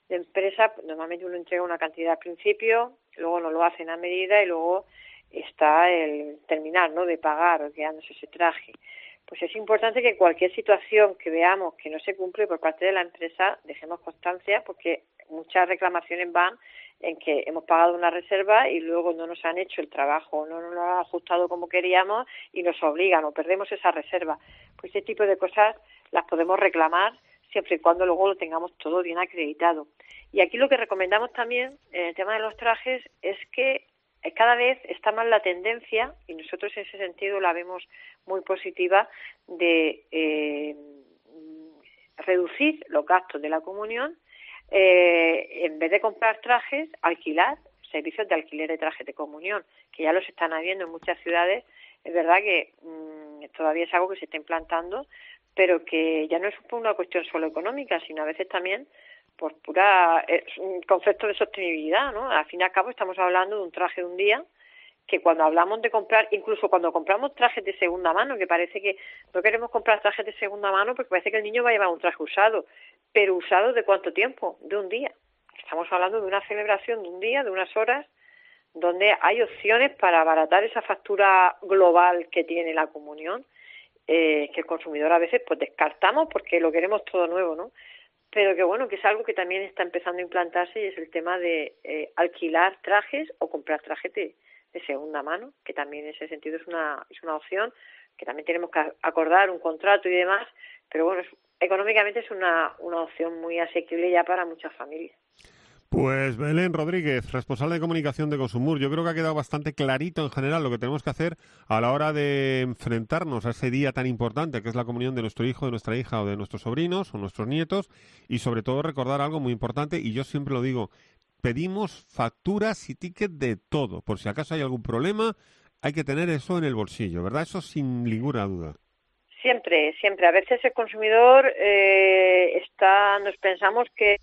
de empresa, normalmente uno entrega una cantidad al principio, luego no lo hacen a medida y luego está el terminar, ¿no?, de pagar o quedándose ese traje. Pues es importante que cualquier situación que veamos que no se cumple por parte de la empresa, dejemos constancia, porque muchas reclamaciones van en que hemos pagado una reserva y luego no nos han hecho el trabajo, no nos lo han ajustado como queríamos y nos obligan o perdemos esa reserva. Pues ese tipo de cosas las podemos reclamar siempre y cuando luego lo tengamos todo bien acreditado. Y aquí lo que recomendamos también en el tema de los trajes es que cada vez está más la tendencia, y nosotros en ese sentido la vemos muy positiva, de reducir los gastos de la comunión, en vez de comprar trajes, alquilar servicios de alquiler de trajes de comunión, que ya los están habiendo en muchas ciudades. Es verdad que todavía es algo que se está implantando, pero que ya no es una cuestión solo económica, sino a veces también por pura un concepto de sostenibilidad, ¿no? Al fin y al cabo estamos hablando de un traje de un día, que cuando hablamos de comprar, incluso cuando compramos trajes de segunda mano, que parece que no queremos comprar trajes de segunda mano porque parece que el niño va a llevar un traje usado, pero usado ¿de cuánto tiempo? De un día. Estamos hablando de una celebración de un día, de unas horas, donde hay opciones para abaratar esa factura global que tiene la comunión, que el consumidor a veces pues descartamos porque lo queremos todo nuevo, ¿no? Pero que bueno, que es algo que también está empezando a implantarse, y es el tema de alquilar trajes o comprar trajes de segunda mano, que también en ese sentido es una opción, que también tenemos que acordar un contrato y demás, pero bueno, económicamente es una opción muy asequible ya para muchas familias. Pues Belén Rodríguez, responsable de comunicación de Consumur, yo creo que ha quedado bastante clarito en general lo que tenemos que hacer a la hora de enfrentarnos a ese día tan importante que es la comunión de nuestro hijo, de nuestra hija o de nuestros sobrinos o nuestros nietos, y sobre todo recordar algo muy importante, y yo siempre lo digo, pedimos facturas y tickets de todo, por si acaso hay algún problema, hay que tener eso en el bolsillo, ¿verdad? Eso sin ninguna duda. Siempre. A veces el consumidor nos pensamos que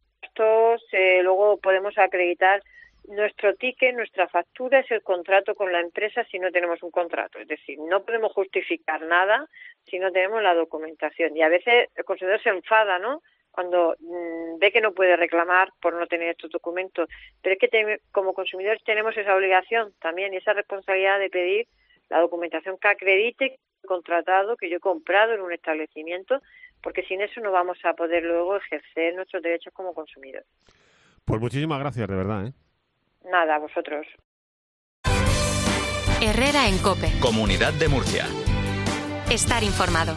luego podemos acreditar nuestro ticket, nuestra factura es el contrato con la empresa si no tenemos un contrato. Es decir, no podemos justificar nada si no tenemos la documentación. Y a veces el consumidor se enfada, ¿no?, cuando ve que no puede reclamar por no tener estos documentos. Pero es que como consumidores tenemos esa obligación también y esa responsabilidad de pedir la documentación que acredite el contratado que yo he comprado en un establecimiento, porque sin eso no vamos a poder luego ejercer nuestros derechos como consumidores. Pues muchísimas gracias, de verdad, ¿eh? Nada, a vosotros. Herrera en COPE. Comunidad de Murcia. Estar informado.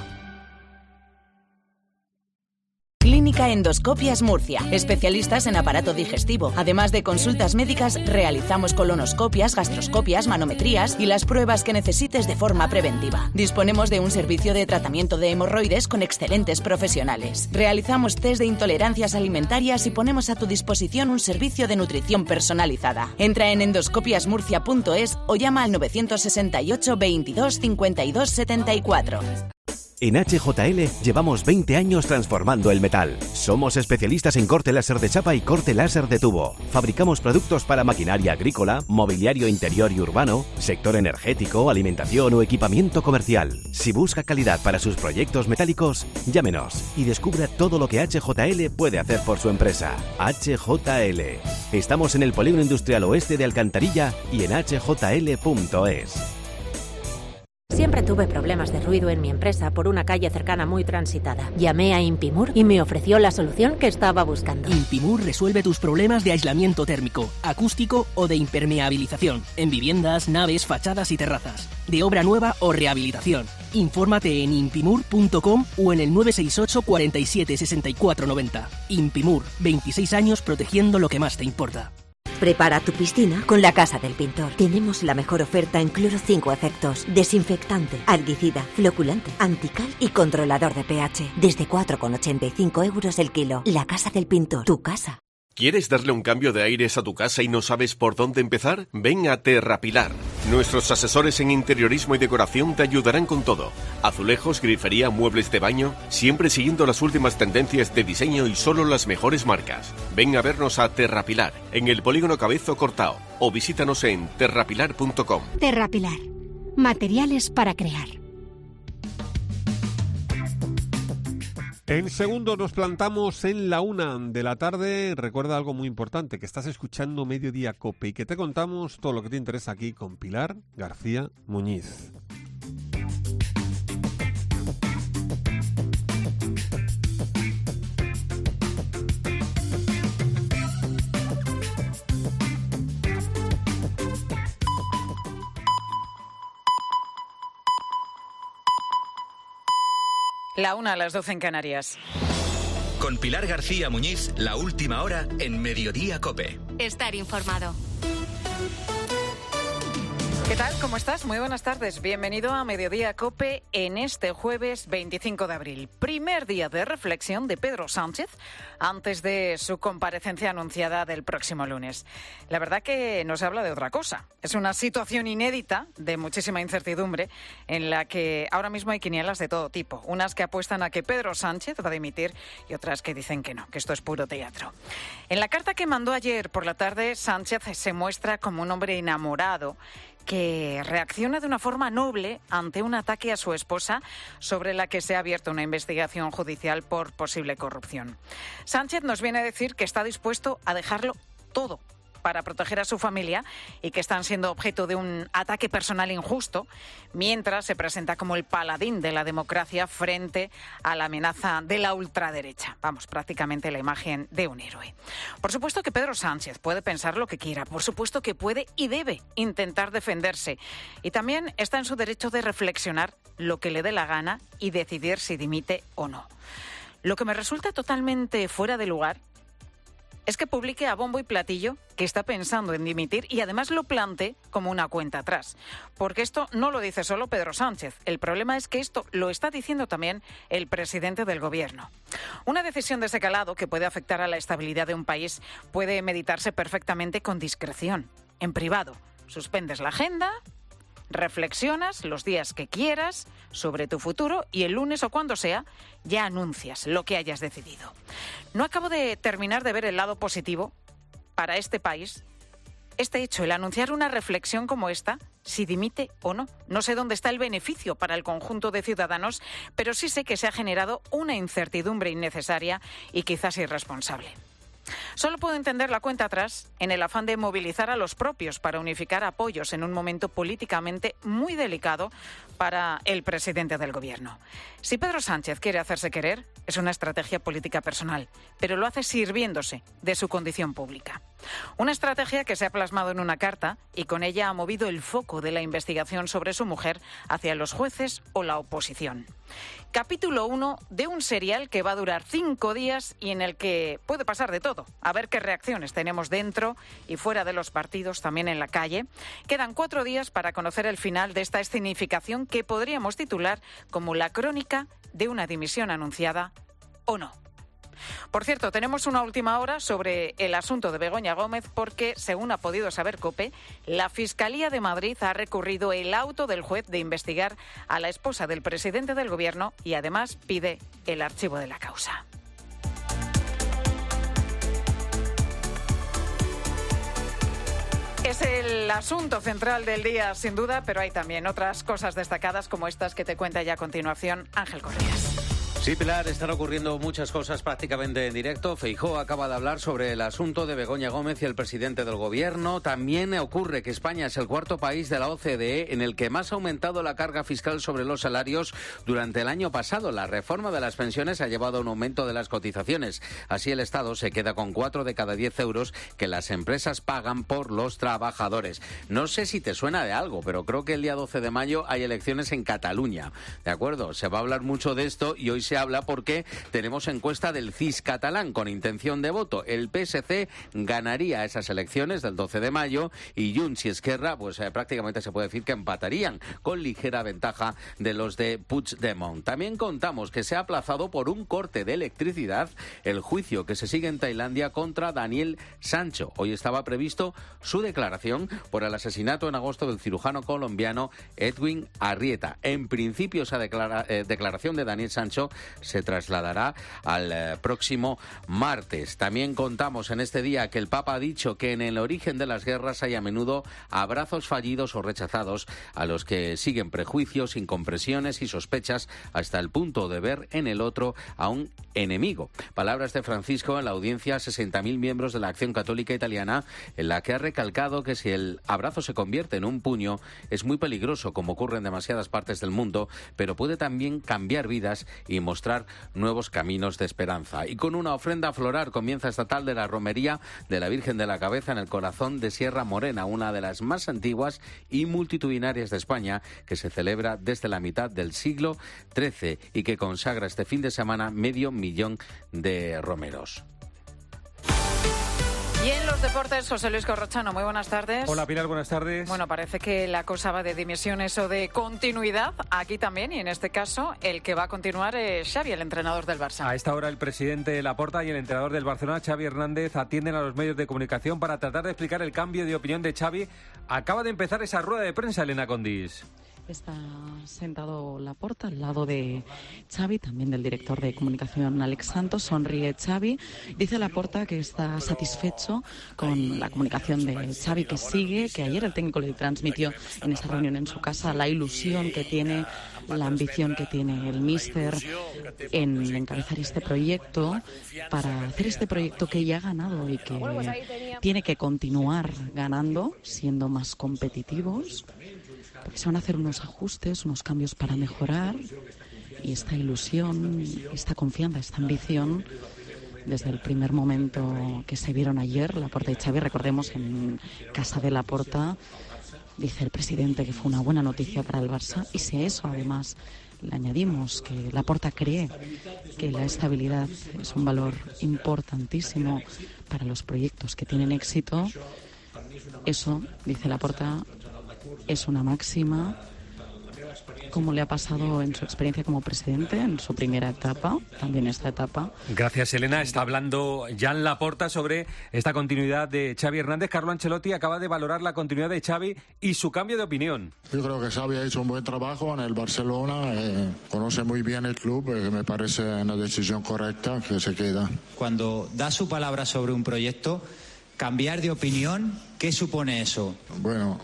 Clínica Endoscopias Murcia. Especialistas en aparato digestivo. Además de consultas médicas, realizamos colonoscopias, gastroscopias, manometrías y las pruebas que necesites de forma preventiva. Disponemos de un servicio de tratamiento de hemorroides con excelentes profesionales. Realizamos test de intolerancias alimentarias y ponemos a tu disposición un servicio de nutrición personalizada. Entra en endoscopiasmurcia.es o llama al 968 22 52 74. En HJL llevamos 20 años transformando el metal. Somos especialistas en corte láser de chapa y corte láser de tubo. Fabricamos productos para maquinaria agrícola, mobiliario interior y urbano, sector energético, alimentación o equipamiento comercial. Si busca calidad para sus proyectos metálicos, llámenos y descubra todo lo que HJL puede hacer por su empresa. HJL. Estamos en el Polígono Industrial Oeste de Alcantarilla y en hjl.es. Siempre tuve problemas de ruido en mi empresa por una calle cercana muy transitada. Llamé a Impimur y me ofreció la solución que estaba buscando. Impimur resuelve tus problemas de aislamiento térmico, acústico o de impermeabilización en viviendas, naves, fachadas y terrazas, de obra nueva o rehabilitación. Infórmate en impimur.com o en el 968 47 64 90. Impimur, 26 años protegiendo lo que más te importa. Prepara tu piscina con la Casa del Pintor. Tenemos la mejor oferta en cloro 5 efectos: desinfectante, alguicida, floculante, antical y controlador de pH. Desde 4,85 € el kilo. La Casa del Pintor, tu casa. ¿Quieres darle un cambio de aires a tu casa y no sabes por dónde empezar? Ven a Terrapilar. Nuestros asesores en interiorismo y decoración te ayudarán con todo. Azulejos, grifería, muebles de baño, siempre siguiendo las últimas tendencias de diseño y solo las mejores marcas. Ven a vernos a Terrapilar, en el Polígono Cabezo Cortao, o visítanos en terrapilar.com. Terrapilar. Materiales para crear. En segundos nos plantamos en la 1 de la tarde. Recuerda algo muy importante, que estás escuchando Mediodía COPE y que te contamos todo lo que te interesa aquí con Pilar García Muñiz. La 1 a las 12 en Canarias. Con Pilar García Muñiz, la última hora en Mediodía COPE. Estar informado. ¿Qué tal? ¿Cómo estás? Muy buenas tardes. Bienvenido a Mediodía COPE en este jueves 25 de abril. Primer día de reflexión de Pedro Sánchez antes de su comparecencia anunciada del próximo lunes. La verdad que no se habla de otra cosa. Es una situación inédita de muchísima incertidumbre en la que ahora mismo hay quinielas de todo tipo. Unas que apuestan a que Pedro Sánchez va a dimitir y otras que dicen que no, que esto es puro teatro. En la carta que mandó ayer por la tarde, Sánchez se muestra como un hombre enamorado que reacciona de una forma noble ante un ataque a su esposa sobre la que se ha abierto una investigación judicial por posible corrupción. Sánchez nos viene a decir que está dispuesto a dejarlo todo para proteger a su familia y que están siendo objeto de un ataque personal injusto, mientras se presenta como el paladín de la democracia frente a la amenaza de la ultraderecha. Vamos, prácticamente la imagen de un héroe. Por supuesto que Pedro Sánchez puede pensar lo que quiera, por supuesto que puede y debe intentar defenderse. Y también está en su derecho de reflexionar lo que le dé la gana y decidir si dimite o no. Lo que me resulta totalmente fuera de lugar es que publique a bombo y platillo que está pensando en dimitir y además lo plantee como una cuenta atrás. Porque esto no lo dice solo Pedro Sánchez. El problema es que esto lo está diciendo también el presidente del Gobierno. Una decisión de ese calado que puede afectar a la estabilidad de un país puede meditarse perfectamente con discreción, en privado. Suspendes la agenda, reflexionas los días que quieras sobre tu futuro y el lunes o cuando sea ya anuncias lo que hayas decidido. No acabo de terminar de ver el lado positivo para este país. Este hecho, el anunciar una reflexión como esta, si dimite o no. No sé dónde está el beneficio para el conjunto de ciudadanos, pero sí sé que se ha generado una incertidumbre innecesaria y quizás irresponsable. Solo puedo entender la cuenta atrás en el afán de movilizar a los propios para unificar apoyos en un momento políticamente muy delicado para el presidente del Gobierno. Si Pedro Sánchez quiere hacerse querer, es una estrategia política personal, pero lo hace sirviéndose de su condición pública. Una estrategia que se ha plasmado en una carta y con ella ha movido el foco de la investigación sobre su mujer hacia los jueces o la oposición. Capítulo 1 de un serial que va a durar 5 días y en el que puede pasar de todo. A ver qué reacciones tenemos dentro y fuera de los partidos, también en la calle. Quedan 4 días para conocer el final de esta escenificación que podríamos titular como la crónica de una dimisión anunciada o no. Por cierto, tenemos una última hora sobre el asunto de Begoña Gómez porque, según ha podido saber COPE, la Fiscalía de Madrid ha recurrido el auto del juez de investigar a la esposa del presidente del Gobierno y además pide el archivo de la causa. Es el asunto central del día, sin duda, pero hay también otras cosas destacadas como estas que te cuenta ya a continuación Ángel Correas. Sí, Pilar, están ocurriendo muchas cosas prácticamente en directo. Feijóo acaba de hablar sobre el asunto de Begoña Gómez y el presidente del Gobierno. También ocurre que España es el cuarto país de la OCDE en el que más ha aumentado la carga fiscal sobre los salarios durante el año pasado. La reforma de las pensiones ha llevado a un aumento de las cotizaciones. Así el Estado se queda con 4 de cada 10 euros que las empresas pagan por los trabajadores. No sé si te suena de algo, pero creo que el día 12 de mayo hay elecciones en Cataluña. ¿De acuerdo? Se va a hablar mucho de esto y hoy se habla porque tenemos encuesta del CIS catalán con intención de voto. El PSC ganaría esas elecciones del 12 de mayo y Junts y Esquerra pues prácticamente se puede decir que empatarían con ligera ventaja de los de Puigdemont. También contamos que se ha aplazado por un corte de electricidad el juicio que se sigue en Tailandia contra Daniel Sancho. Hoy estaba previsto su declaración por el asesinato en agosto del cirujano colombiano Edwin Arrieta. En principio esa declaración de Daniel Sancho se trasladará al próximo martes. También contamos en este día que el Papa ha dicho que en el origen de las guerras hay a menudo abrazos fallidos o rechazados a los que siguen prejuicios, incompresiones y sospechas hasta el punto de ver en el otro a un enemigo. Palabras de Francisco en la audiencia a 60.000 miembros de la Acción Católica Italiana, en la que ha recalcado que si el abrazo se convierte en un puño es muy peligroso, como ocurre en demasiadas partes del mundo, pero puede también cambiar vidas y mostrar nuevos caminos de esperanza. Y con una ofrenda floral comienza estatal de la romería de la Virgen de la Cabeza en el corazón de Sierra Morena, una de las más antiguas y multitudinarias de España, que se celebra desde la mitad del siglo XIII y que consagra este fin de semana 500.000 de romeros. Y en los deportes, José Luis Corrochano, muy buenas tardes. Hola Pilar, buenas tardes. Bueno, parece que la cosa va de dimisiones o de continuidad aquí también, y en este caso el que va a continuar es Xavi, el entrenador del Barça. A esta hora el presidente Laporta y el entrenador del Barcelona, Xavi Hernández, atienden a los medios de comunicación para tratar de explicar el cambio de opinión de Xavi. Acaba de empezar esa rueda de prensa, Elena Condis. Está sentado Laporta al lado de Xavi, también del director de comunicación Alex Santos. Sonríe Xavi. Dice Laporta que está satisfecho con la comunicación de Xavi, que sigue, que ayer el técnico le transmitió en esa reunión en su casa la ilusión que tiene, la ambición que tiene el míster en encabezar este proyecto, para hacer este proyecto que ya ha ganado y que tiene que continuar ganando, siendo más competitivos. Porque se van a hacer unos ajustes, unos cambios para mejorar, y esta ilusión, esta confianza, esta ambición, desde el primer momento que se vieron ayer, Laporta y Xavi, recordemos, en casa de Laporta, dice el presidente que fue una buena noticia para el Barça, y si a eso además le añadimos que Laporta cree que la estabilidad es un valor importantísimo para los proyectos que tienen éxito, eso, dice Laporta, es una máxima, como le ha pasado en su experiencia como presidente, en su primera etapa, también esta etapa. Gracias, Elena. Está hablando Jan Laporta sobre esta continuidad de Xavi Hernández. Carlo Ancelotti acaba de valorar la continuidad de Xavi y su cambio de opinión. Yo creo que Xavi ha hecho un buen trabajo en el Barcelona, conoce muy bien el club, me parece una decisión correcta que se queda. Cuando da su palabra sobre un proyecto, cambiar de opinión, ¿qué supone eso? Bueno,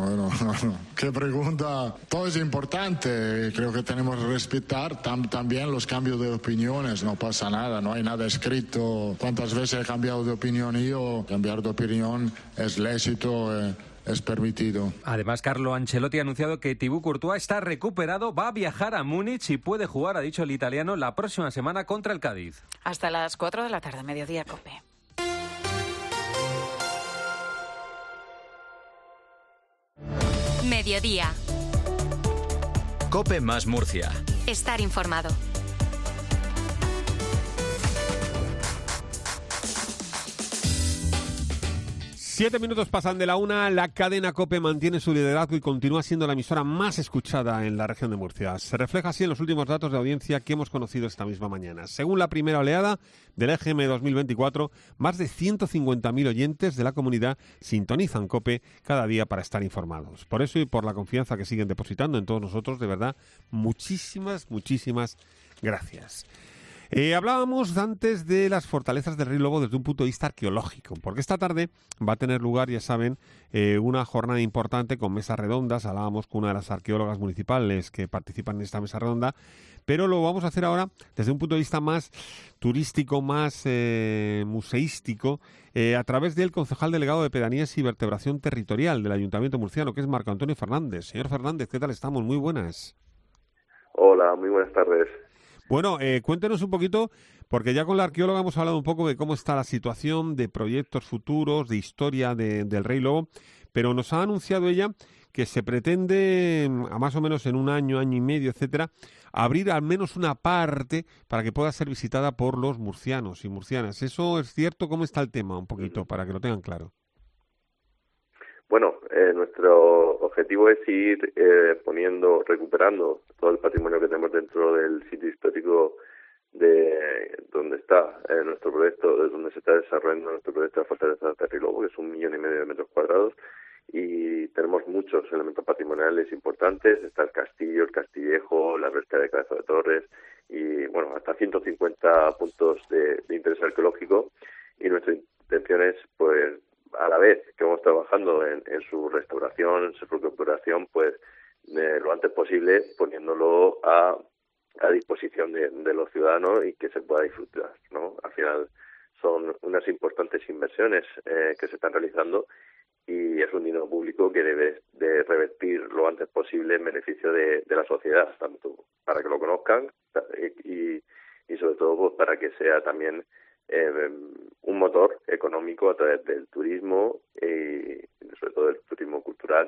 qué pregunta. Todo es importante, creo que tenemos que respetar también los cambios de opiniones, no pasa nada, no hay nada escrito. ¿Cuántas veces he cambiado de opinión yo? Cambiar de opinión es lícito, es permitido. Además, Carlo Ancelotti ha anunciado que Thibaut Courtois está recuperado, va a viajar a Múnich y puede jugar, ha dicho el italiano, la próxima semana contra el Cádiz. Hasta las 4 de la tarde, Mediodía COPE. Mediodía. COPE más Murcia. Estar informado. 7 minutos pasan de la 1. La cadena COPE mantiene su liderazgo y continúa siendo la emisora más escuchada en la región de Murcia. Se refleja así en los últimos datos de audiencia que hemos conocido esta misma mañana. Según la primera oleada del EGM 2024, más de 150.000 oyentes de la comunidad sintonizan COPE cada día para estar informados. Por eso y por la confianza que siguen depositando en todos nosotros, de verdad, muchísimas gracias. Hablábamos antes de las fortalezas del Rey Lobo desde un punto de vista arqueológico, porque esta tarde va a tener lugar, ya saben, una jornada importante con mesas redondas. Hablábamos con una de las arqueólogas municipales que participan en esta mesa redonda, pero lo vamos a hacer ahora desde un punto de vista más turístico, más museístico, a través del concejal delegado de Pedanías y Vertebración Territorial del Ayuntamiento Murciano, que es Marco Antonio Fernández. Señor Fernández, ¿qué tal estamos? Muy buenas. Hola, muy buenas tardes. Bueno, cuéntenos un poquito, porque ya con la arqueóloga hemos hablado un poco de cómo está la situación, de proyectos futuros, de historia del Rey Lobo, pero nos ha anunciado ella que se pretende, a más o menos en un año y medio, etcétera, abrir al menos una parte para que pueda ser visitada por los murcianos y murcianas. ¿Eso es cierto? ¿Cómo está el tema? Un poquito, para que lo tengan claro. Bueno, nuestro objetivo es ir recuperando todo el patrimonio que tenemos dentro del sitio histórico de donde está nuestro proyecto, de donde se está desarrollando nuestro proyecto de la Fortaleza de Rey Lobo, que es 1,5 millones de metros cuadrados, y tenemos muchos elementos patrimoniales importantes. Está el castillo, el castillejo, la alberca de Cabeza de Torres y, bueno, hasta 150 puntos de interés arqueológico, y nuestra intención es, pues, a la vez que vamos trabajando en su restauración, en su recuperación, pues, lo antes posible poniéndolo a disposición de los ciudadanos y que se pueda disfrutar, ¿no? Al final son unas importantes inversiones que se están realizando, y es un dinero público que debe de revertir lo antes posible en beneficio de la sociedad, tanto para que lo conozcan y sobre todo, pues, para que sea también un motor económico a través del turismo y sobre todo del turismo cultural,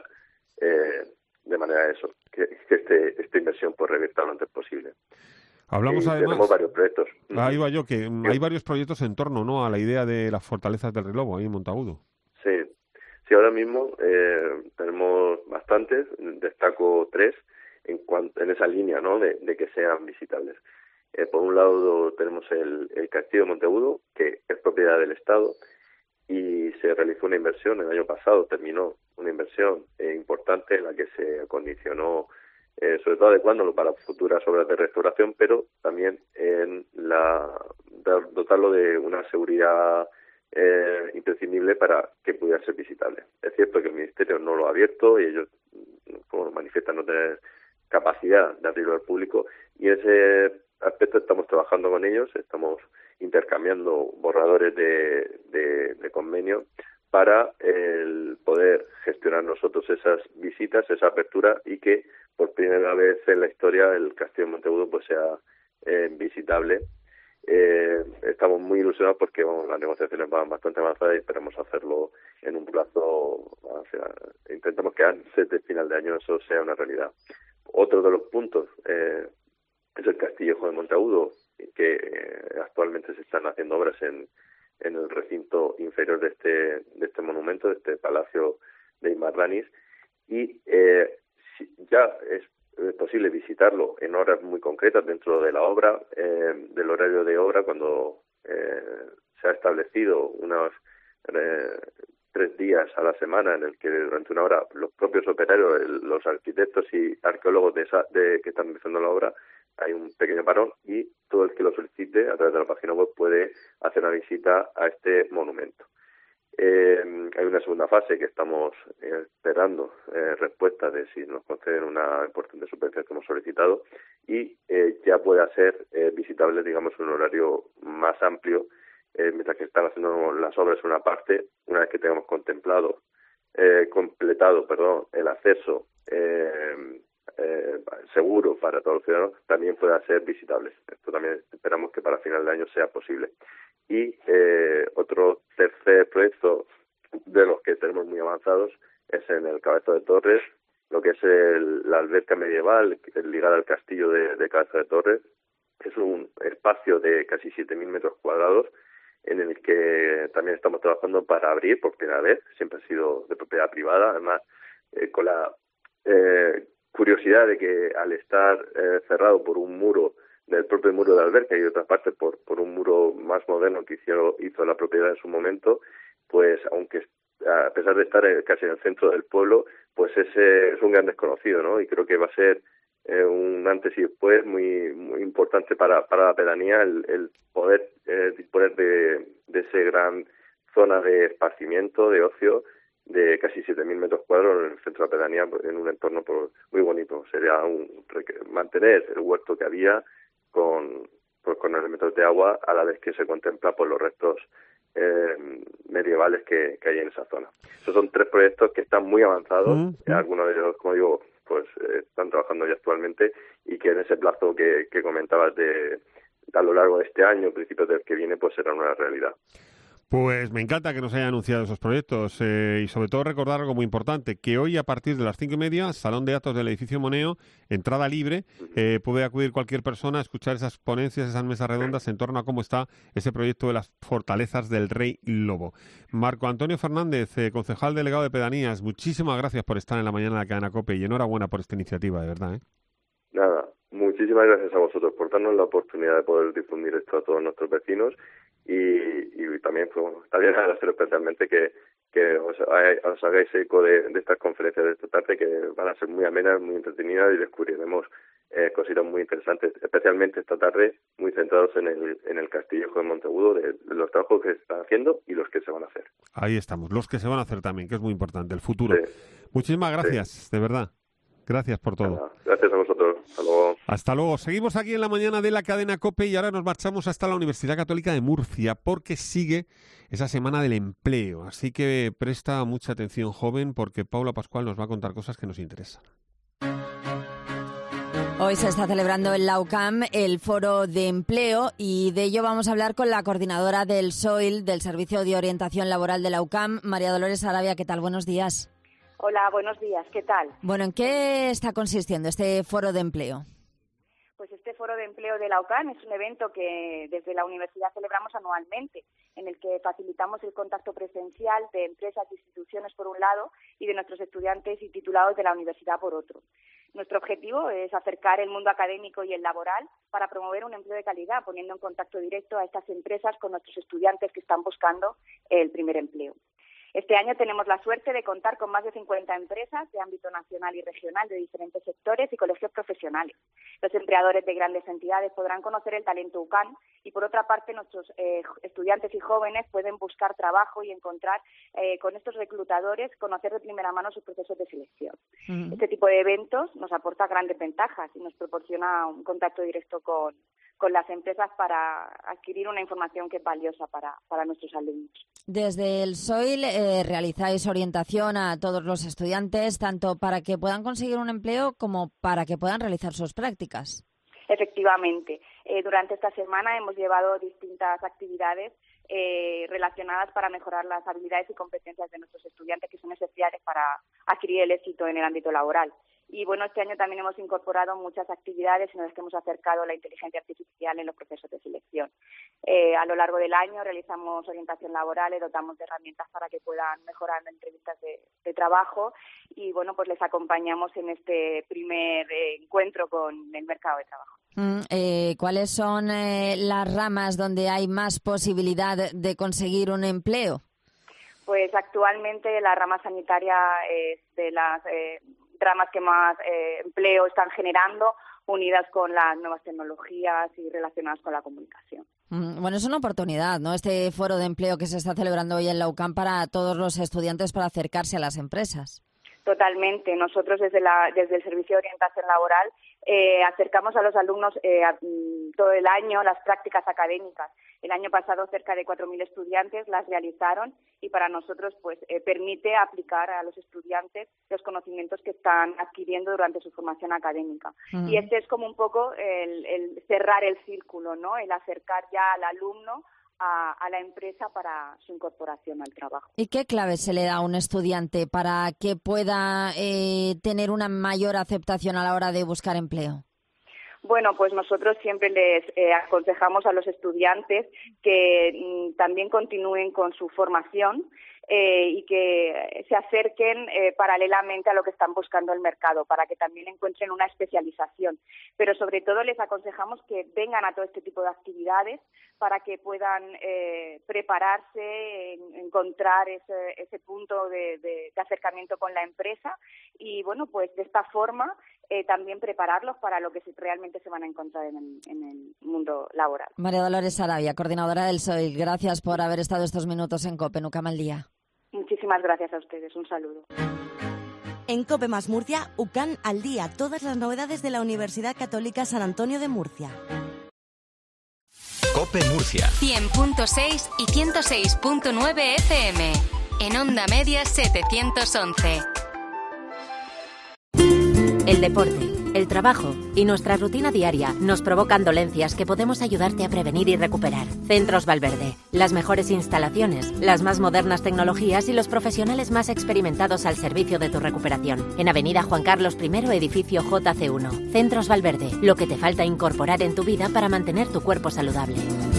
de manera que esta inversión pues revierta lo antes posible. Hablamos además, tenemos varios proyectos. Ahí va yo, que hay varios proyectos en torno, ¿no?, a la idea de las fortalezas del Rey Lobo ahí en Monteagudo. Sí, ahora mismo tenemos bastantes, destaco 3 en esa línea, ¿no?, de que sean visitables. Por un lado tenemos el Castillo de Monteagudo, que es propiedad del Estado, y se realizó una inversión el año pasado, terminó una inversión importante en la que se acondicionó, sobre todo adecuándolo para futuras obras de restauración, pero también en dotarlo de una seguridad imprescindible para que pudiera ser visitable. Es cierto que el Ministerio no lo ha abierto y ellos, como manifiestan, no tener capacidad de abrirlo al público, y en ese aspecto estamos trabajando con ellos, estamos intercambiando borradores de convenio para poder gestionar nosotros esas visitas, esa apertura, y que por primera vez en la historia el Castillo de Monteagudo pues sea visitable. Estamos muy ilusionados porque, bueno, las negociaciones van bastante avanzadas y esperamos hacerlo en un plazo, intentamos que antes del final de año eso sea una realidad. Otro de los puntos es el Castillejo de Monteagudo, que actualmente se están haciendo obras en el recinto inferior de este monumento, de este palacio de Imarranis, y ya es posible visitarlo en horas muy concretas dentro de la obra, del horario de obra, cuando se ha establecido unos 3 días a la semana en el que durante una hora los propios operarios, los arquitectos y arqueólogos que están realizando la obra, hay un pequeño parón, y todo el que lo solicite a través de la página web puede hacer una visita a este monumento. Hay una segunda fase que estamos esperando respuesta de si nos conceden una importante subvención que hemos solicitado, y ya pueda ser visitable, digamos, en un horario más amplio, mientras que están haciendo las obras en una parte. Una vez que tengamos completado el acceso seguro para todos los ciudadanos, también pueda ser visitable. Esto también esperamos que para final de año sea posible. Y otro tercer proyecto de los que tenemos muy avanzados es en el Cabeza de Torres, lo que es la alberca medieval ligada al castillo de Cabeza de Torres. Es un espacio de casi 7.000 metros cuadrados en el que también estamos trabajando para abrir por primera vez. Siempre ha sido de propiedad privada, además con la curiosidad de que al estar cerrado por un muro, del propio muro de la alberca, y de otra parte por un muro más moderno que hizo la propiedad en su momento, pues aunque a pesar de estar casi en el centro del pueblo, pues ese es un gran desconocido, ¿no? Y creo que va a ser un antes y después muy muy importante para la pedanía el poder disponer de ese gran zona de esparcimiento, de ocio, de casi 7.000 metros cuadrados en el centro de la pedanía, en un entorno muy bonito. Sería mantener el huerto que había con elementos de agua, a la vez que se contempla por los restos medievales que hay en esa zona. Esos son 3 proyectos que están muy avanzados. Algunos de ellos, como digo, pues están trabajando ya actualmente, y que en ese plazo que comentabas de a lo largo de este año, principios del que viene, pues será una realidad. Pues me encanta que nos hayan anunciado esos proyectos y sobre todo recordar algo muy importante, que hoy a partir de las 5:30, Salón de Actos del Edificio Moneo, entrada libre, puede acudir cualquier persona a escuchar esas ponencias, esas mesas redondas en torno a cómo está ese proyecto de las fortalezas del Rey Lobo. Marco Antonio Fernández, concejal delegado de Pedanías, muchísimas gracias por estar en la mañana de la cadena COPE y enhorabuena por esta iniciativa, de verdad. Nada, muchísimas gracias a vosotros por darnos la oportunidad de poder difundir esto a todos nuestros vecinos, y también agradecer especialmente que que os hagáis eco de estas conferencias de esta tarde, que van a ser muy amenas, muy entretenidas, y descubriremos cositas muy interesantes, especialmente esta tarde, muy centrados en el Castillejo de Monteagudo, de los trabajos que se están haciendo y los que se van a hacer. Ahí estamos, los que se van a hacer también, que es muy importante, el futuro. Sí. Muchísimas gracias, de verdad. Gracias por todo. Gracias a vosotros. Hasta luego. Hasta luego. Seguimos aquí en la mañana de la cadena COPE y ahora nos marchamos hasta la Universidad Católica de Murcia porque sigue esa semana del empleo. Así que presta mucha atención, joven, porque Paula Pascual nos va a contar cosas que nos interesan. Hoy se está celebrando en la UCAM el Foro de Empleo y de ello vamos a hablar con la coordinadora del SOIL, del Servicio de Orientación Laboral de la UCAM, María Dolores Arabia. ¿Qué tal? Buenos días. Hola, buenos días. ¿Qué tal? Bueno, ¿en qué está consistiendo este Foro de Empleo? Pues este Foro de Empleo de la UCAM es un evento que desde la universidad celebramos anualmente, en el que facilitamos el contacto presencial de empresas e instituciones por un lado y de nuestros estudiantes y titulados de la universidad por otro. Nuestro objetivo es acercar el mundo académico y el laboral para promover un empleo de calidad, poniendo en contacto directo a estas empresas con nuestros estudiantes que están buscando el primer empleo. Este año tenemos la suerte de contar con más de 50 empresas de ámbito nacional y regional de diferentes sectores y colegios profesionales. Los empleadores de grandes entidades podrán conocer el talento UCAM y, por otra parte, nuestros estudiantes y jóvenes pueden buscar trabajo y encontrar con estos reclutadores, conocer de primera mano sus procesos de selección. Este tipo de eventos nos aporta grandes ventajas y nos proporciona un contacto directo con las empresas para adquirir una información que es valiosa para nuestros alumnos. Desde el SOIL realizáis orientación a todos los estudiantes, tanto para que puedan conseguir un empleo como para que puedan realizar sus prácticas. Efectivamente. Durante esta semana hemos llevado distintas actividades relacionadas para mejorar las habilidades y competencias de nuestros estudiantes, que son esenciales para adquirir el éxito en el ámbito laboral. Y bueno, este año también hemos incorporado muchas actividades en las que hemos acercado la inteligencia artificial en los procesos de selección. A lo largo del año realizamos orientación laboral y dotamos de herramientas para que puedan mejorar en entrevistas de trabajo y bueno, pues les acompañamos en este primer encuentro con el mercado de trabajo. ¿Cuáles son las ramas donde hay más posibilidad de conseguir un empleo? Pues actualmente la rama sanitaria es de las ramas que más empleo están generando, unidas con las nuevas tecnologías y relacionadas con la comunicación. Bueno, es una oportunidad, ¿no? Este foro de empleo que se está celebrando hoy en la UCAM para todos los estudiantes para acercarse a las empresas. Totalmente. Nosotros desde el Servicio de Orientación Laboral acercamos a los alumnos todo el año las prácticas académicas. El año pasado cerca de 4.000 estudiantes las realizaron y para nosotros pues permite aplicar a los estudiantes los conocimientos que están adquiriendo durante su formación académica. Y este es como un poco el cerrar el círculo, ¿no? El acercar ya al alumno a la empresa para su incorporación al trabajo. ¿Y qué clave se le da a un estudiante para que pueda tener una mayor aceptación a la hora de buscar empleo? Bueno, pues nosotros siempre les aconsejamos a los estudiantes que también continúen con su formación y que se acerquen paralelamente a lo que están buscando el mercado, para que también encuentren una especialización. Pero sobre todo les aconsejamos que vengan a todo este tipo de actividades para que puedan prepararse, encontrar ese punto de acercamiento con la empresa y, bueno, pues de esta forma también prepararlos para lo que realmente se van a encontrar en el mundo laboral. María Dolores Arabia, coordinadora del SOIL, gracias por haber estado estos minutos en COPE. UCAM al día. Muchísimas gracias a ustedes. Un saludo. En COPE más Murcia, UCAM al día. Todas las novedades de la Universidad Católica San Antonio de Murcia. COPE Murcia. 100.6 y 106.9 FM. En onda media 711. El deporte, el trabajo y nuestra rutina diaria nos provocan dolencias que podemos ayudarte a prevenir y recuperar. Centros Valverde, las mejores instalaciones, las más modernas tecnologías y los profesionales más experimentados al servicio de tu recuperación. En Avenida Juan Carlos I, edificio JC1. Centros Valverde, lo que te falta incorporar en tu vida para mantener tu cuerpo saludable.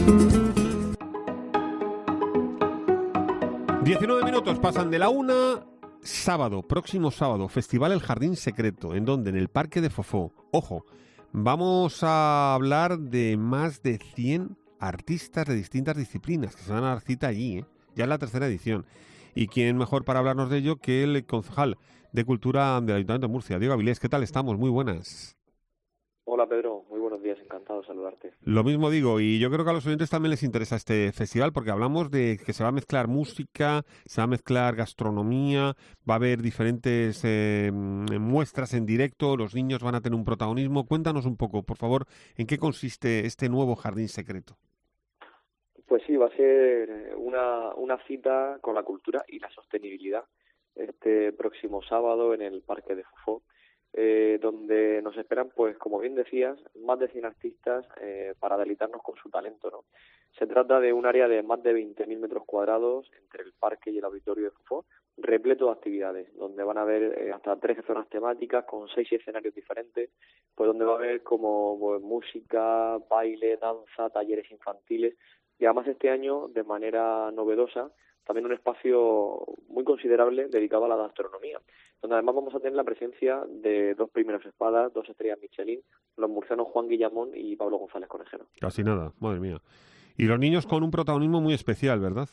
19 minutos pasan de la 1. Sábado, próximo sábado, Festival El Jardín Secreto. ¿En dónde? En el Parque de Fofó. Ojo, vamos a hablar de más de 100 artistas de distintas disciplinas que se van a dar cita allí, ¿eh? Ya es la tercera edición. y quién mejor para hablarnos de ello que el concejal de Cultura del Ayuntamiento de Murcia, Diego Avilés. ¿Qué tal estamos? Muy buenas. Hola Pedro, muy buenos días, encantado de saludarte. Lo mismo digo, y yo creo que a los oyentes también les interesa este festival porque hablamos de que se va a mezclar música, se va a mezclar gastronomía, va a haber diferentes muestras en directo, los niños van a tener un protagonismo. Cuéntanos un poco, por favor, en qué consiste este nuevo jardín secreto. Pues sí, va a ser una cita con la cultura y la sostenibilidad este próximo sábado en el Parque de Fofó. Donde nos esperan, pues como bien decías, más de 100 artistas para deleitarnos con su talento, ¿no? Se trata de un área de más de 20.000 metros cuadrados entre el parque y el auditorio de Fofó, repleto de actividades, donde van a haber hasta 13 zonas temáticas con 6 escenarios diferentes, pues donde va a haber como pues, música, baile, danza, talleres infantiles, y además este año, de manera novedosa, también un espacio muy considerable dedicado a la gastronomía, donde además vamos a tener la presencia de 2 primeros espadas, 2 estrellas Michelin, los murcianos Juan Guillamón y Pablo González Conejero. Casi nada, madre mía. Y los niños con un protagonismo muy especial, ¿verdad?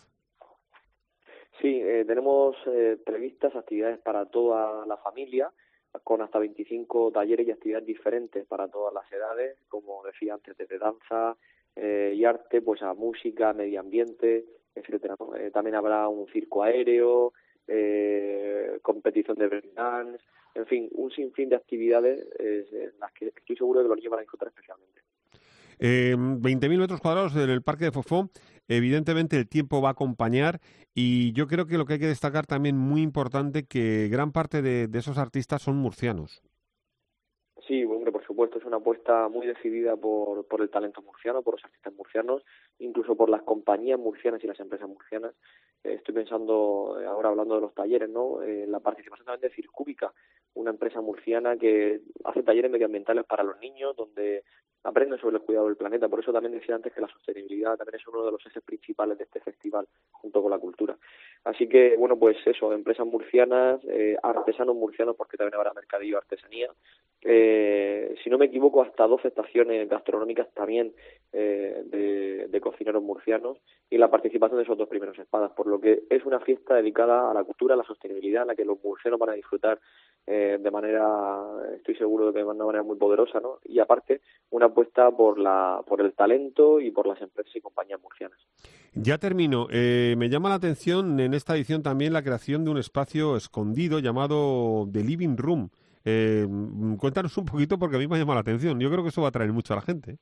Sí, tenemos previstas actividades para toda la familia, con hasta 25 talleres y actividades diferentes para todas las edades, como decía antes, desde danza y arte, pues a música, medio ambiente, etcétera, ¿no? También habrá un circo aéreo, competición de breakdance, en fin, un sinfín de actividades en las que estoy seguro de que los niños van a disfrutar especialmente. 20.000 metros cuadrados en el Parque de Fofó, evidentemente el tiempo va a acompañar y yo creo que lo que hay que destacar también muy importante que gran parte de esos artistas son murcianos. Sí, hombre, por supuesto, es una apuesta muy decidida por el talento murciano, por los artistas murcianos, incluso por las compañías murcianas y las empresas murcianas. Estoy pensando, ahora hablando de los talleres, ¿no? La participación también de Circúbica, una empresa murciana que hace talleres medioambientales para los niños, donde aprenden sobre el cuidado del planeta. Por eso también decía antes que la sostenibilidad también es uno de los ejes principales de este festival, junto con la cultura. Así que, bueno, pues eso, empresas murcianas, artesanos murcianos, porque también habrá mercadillo, artesanía. Si no me equivoco, hasta 12 estaciones gastronómicas también de cocineros murcianos y la participación de esos 2 primeros espadas, por lo que es una fiesta dedicada a la cultura, a la sostenibilidad, en la que los murcianos van a disfrutar de manera, estoy seguro de que de una manera muy poderosa, ¿no? Y aparte, una apuesta por el talento y por las empresas y compañías murcianas. Ya termino. Me llama la atención en esta edición también la creación de un espacio escondido llamado The Living Room. Cuéntanos un poquito porque a mí me ha llamado la atención. Yo creo que eso va a atraer mucho a la gente.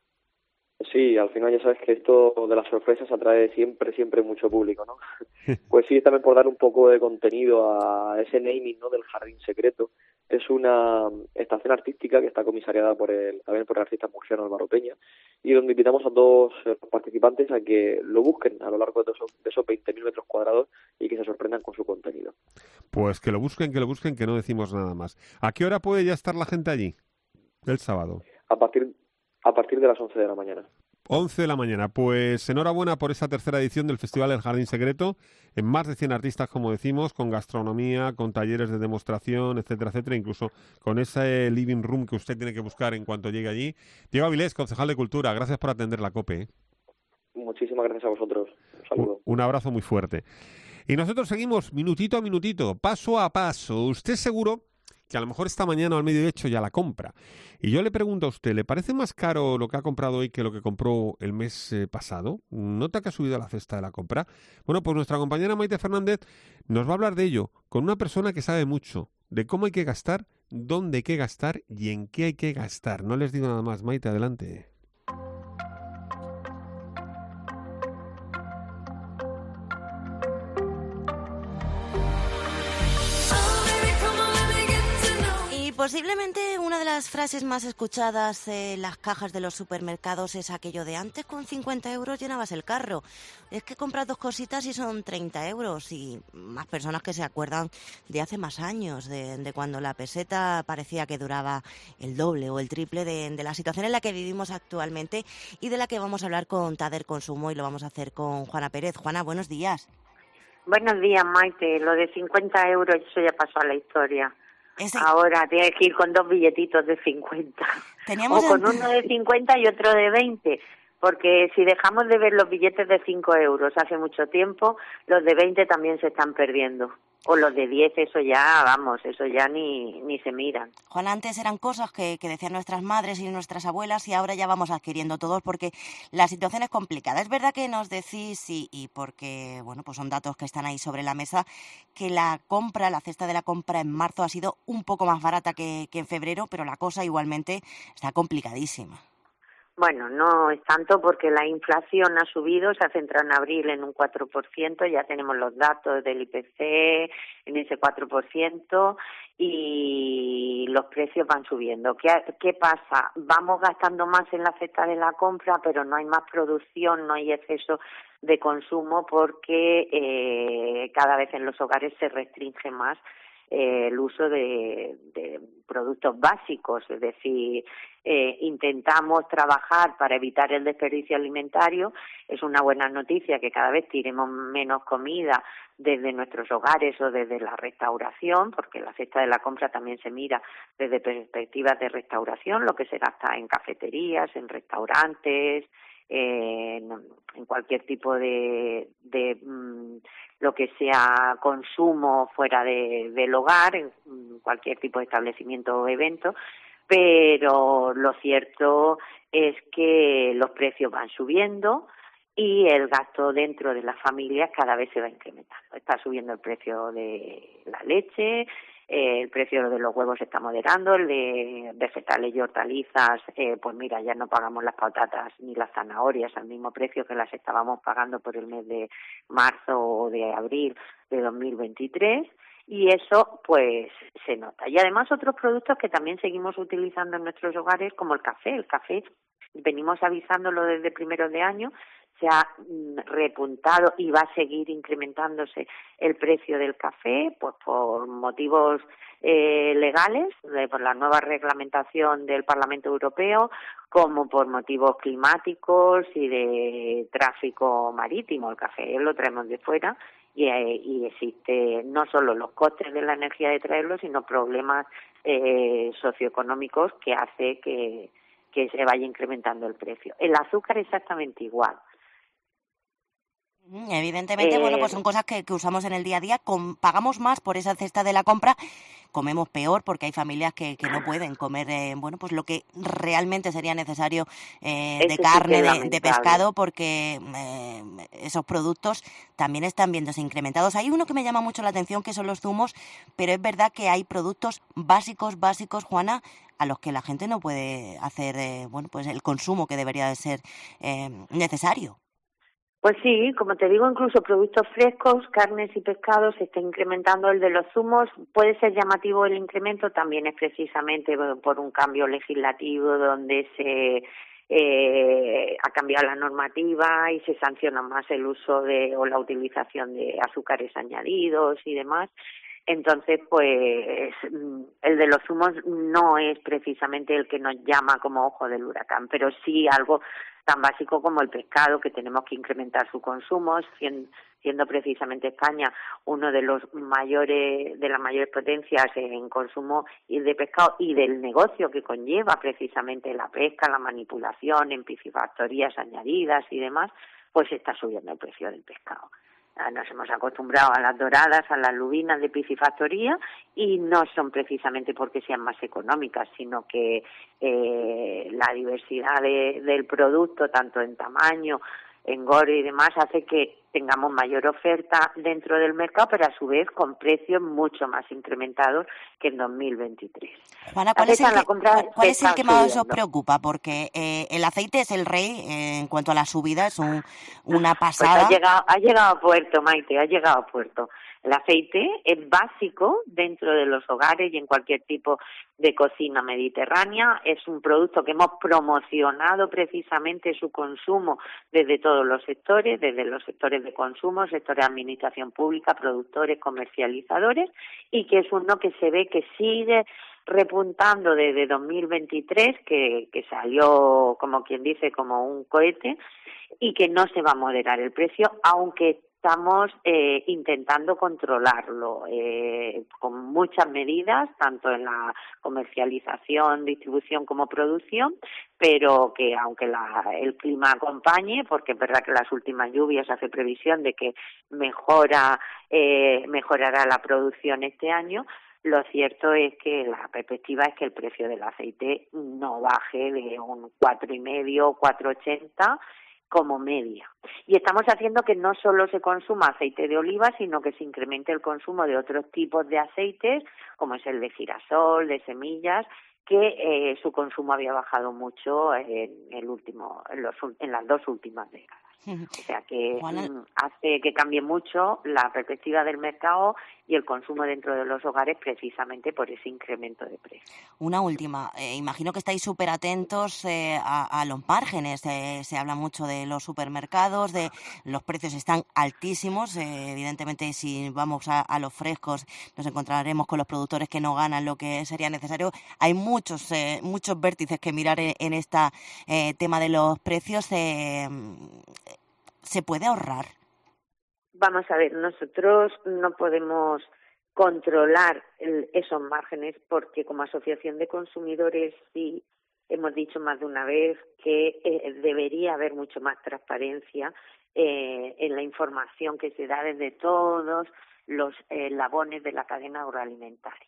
Sí, al final ya sabes que esto de las sorpresas atrae siempre mucho público, ¿no? Pues sí, también por dar un poco de contenido a ese naming, ¿no? Del jardín secreto. Es una estación artística que está comisariada también por el artista murciano Álvaro Peña, y donde invitamos a todos los participantes a que lo busquen a lo largo de esos 20.000 metros cuadrados y que se sorprendan con su contenido. Pues que lo busquen, que no decimos nada más. ¿A qué hora puede ya estar la gente allí el sábado? A partir de las 11 de la mañana. 11 de la mañana. Pues enhorabuena por esta tercera edición del Festival del Jardín Secreto, en más de 100 artistas, como decimos, con gastronomía, con talleres de demostración, etcétera, etcétera, incluso con ese living room que usted tiene que buscar en cuanto llegue allí. Diego Avilés, concejal de Cultura, gracias por atender la COPE. Muchísimas gracias a vosotros. Un saludo. Un abrazo muy fuerte. Y nosotros seguimos minutito a minutito, paso a paso. Usted seguro que a lo mejor esta mañana o al medio hecho ya la compra. Y yo le pregunto a usted, ¿le parece más caro lo que ha comprado hoy que lo que compró el mes pasado? ¿Nota que ha subido la cesta de la compra? Bueno, pues nuestra compañera Maite Fernández nos va a hablar de ello con una persona que sabe mucho de cómo hay que gastar, dónde hay que gastar y en qué hay que gastar. No les digo nada más. Maite, adelante. Posiblemente una de las frases más escuchadas en las cajas de los supermercados es aquello de antes con 50 euros llenabas el carro. Es que compras 2 cositas y son 30 euros y más personas que se acuerdan de hace más años, de cuando la peseta parecía que duraba el doble o el triple de la situación en la que vivimos actualmente y de la que vamos a hablar con Tader Consumo y lo vamos a hacer con Juana Pérez. Juana, buenos días. Buenos días, Maite. Lo de 50 euros eso ya pasó a la historia. Ahora tienes que ir con 2 billetitos de 50. O con uno de 50 y otro de 20. Porque si dejamos de ver los billetes de 5 euros hace mucho tiempo, los de 20 también se están perdiendo. O los de 10, eso ya, vamos, eso ya ni se miran. Juan, antes eran cosas que decían nuestras madres y nuestras abuelas y ahora ya vamos adquiriendo todos porque la situación es complicada. Es verdad que nos decís, y porque, bueno, pues son datos que están ahí sobre la mesa, que la cesta de la compra en marzo ha sido un poco más barata que en febrero, pero la cosa igualmente está complicadísima. Bueno, no es tanto porque la inflación ha subido, se ha centrado en abril en un 4%, ya tenemos los datos del IPC en ese 4% y los precios van subiendo. ¿Qué pasa? Vamos gastando más en la cesta de la compra, pero no hay más producción, no hay exceso de consumo porque cada vez en los hogares se restringe más el uso de productos básicos, es decir, intentamos trabajar para evitar el desperdicio alimentario. Es una buena noticia que cada vez tiremos menos comida desde nuestros hogares o desde la restauración, porque la cesta de la compra también se mira desde perspectivas de restauración, lo que se gasta en cafeterías, en restaurantes, en cualquier tipo de lo que sea consumo fuera del hogar, en cualquier tipo de establecimiento o evento, pero lo cierto es que los precios van subiendo y el gasto dentro de las familias cada vez se va incrementando. Está subiendo el precio de la leche, el precio de los huevos se está moderando, el de vegetales y hortalizas, pues mira, ya no pagamos las patatas ni las zanahorias al mismo precio que las estábamos pagando por el mes de marzo o de abril de 2023, y eso pues se nota. Y además otros productos que también seguimos utilizando en nuestros hogares, como el café. Venimos avisándolo desde primeros de año, se ha repuntado y va a seguir incrementándose el precio del café, pues por motivos legales, por la nueva reglamentación del Parlamento Europeo, como por motivos climáticos y de tráfico marítimo. El café lo traemos de fuera y existe no solo los costes de la energía de traerlo, sino problemas socioeconómicos que hace que se vaya incrementando el precio. El azúcar exactamente igual. Evidentemente, bueno, pues son cosas que usamos en el día a día. Pagamos más por esa cesta de la compra, comemos peor porque hay familias que no pueden comer, bueno, pues lo que realmente sería necesario de carne, de pescado, porque esos productos también están viéndose incrementados. Hay uno que me llama mucho la atención, que son los zumos, pero es verdad que hay productos básicos, Juana, a los que la gente no puede hacer, bueno, pues el consumo que debería de ser necesario. Pues sí, como te digo, incluso productos frescos, carnes y pescados, se está incrementando el de los zumos. Puede ser llamativo el incremento, también es precisamente por un cambio legislativo donde se ha cambiado la normativa y se sanciona más el uso o la utilización de azúcares añadidos y demás. Entonces, pues, el de los zumos no es precisamente el que nos llama como ojo del huracán, pero sí algo tan básico como el pescado, que tenemos que incrementar su consumo, siendo precisamente España uno de las mayores potencias en consumo de pescado y del negocio que conlleva precisamente la pesca, la manipulación en piscifactorías añadidas y demás, pues está subiendo el precio del pescado. Nos hemos acostumbrado a las doradas, a las lubinas de piscifactoría, y no son precisamente porque sean más económicas, sino que la diversidad del producto, tanto en tamaño, engorde y demás, hace que tengamos mayor oferta dentro del mercado, pero a su vez con precios mucho más incrementados que en 2023. Juana, ¿cuál es el que más os preocupa? Porque el aceite es el rey en cuanto a la subida, es una pasada. Pues ha llegado a puerto, Maite, ha llegado a puerto. El aceite es básico dentro de los hogares y en cualquier tipo de cocina mediterránea. Es un producto que hemos promocionado precisamente su consumo desde todos los sectores, desde los sectores de consumo, sectores de administración pública, productores, comercializadores, y que es uno que se ve que sigue repuntando desde 2023, que salió, como quien dice, como un cohete, y que no se va a moderar el precio, aunque estamos intentando controlarlo con muchas medidas, tanto en la comercialización, distribución como producción, pero que aunque el clima acompañe, porque es verdad que las últimas lluvias hace previsión de que mejorará la producción este año, lo cierto es que la perspectiva es que el precio del aceite no baje de un 4,5, 4,80 como media. Y estamos haciendo que no solo se consuma aceite de oliva, sino que se incremente el consumo de otros tipos de aceites, como es el de girasol, de semillas, que su consumo había bajado mucho en las 2 últimas décadas. O sea que hace que cambie mucho la perspectiva del mercado y el consumo dentro de los hogares precisamente por ese incremento de precios. Una última. Imagino que estáis súper atentos a los márgenes. Se habla mucho de los supermercados, de los precios están altísimos. Evidentemente, si vamos a los frescos, nos encontraremos con los productores que no ganan lo que sería necesario. Hay muchos vértices que mirar en este tema de los precios. ¿Se puede ahorrar? Vamos a ver, nosotros no podemos controlar esos márgenes porque como asociación de consumidores sí hemos dicho más de una vez que debería haber mucho más transparencia en la información que se da desde todos los eslabones de la cadena agroalimentaria.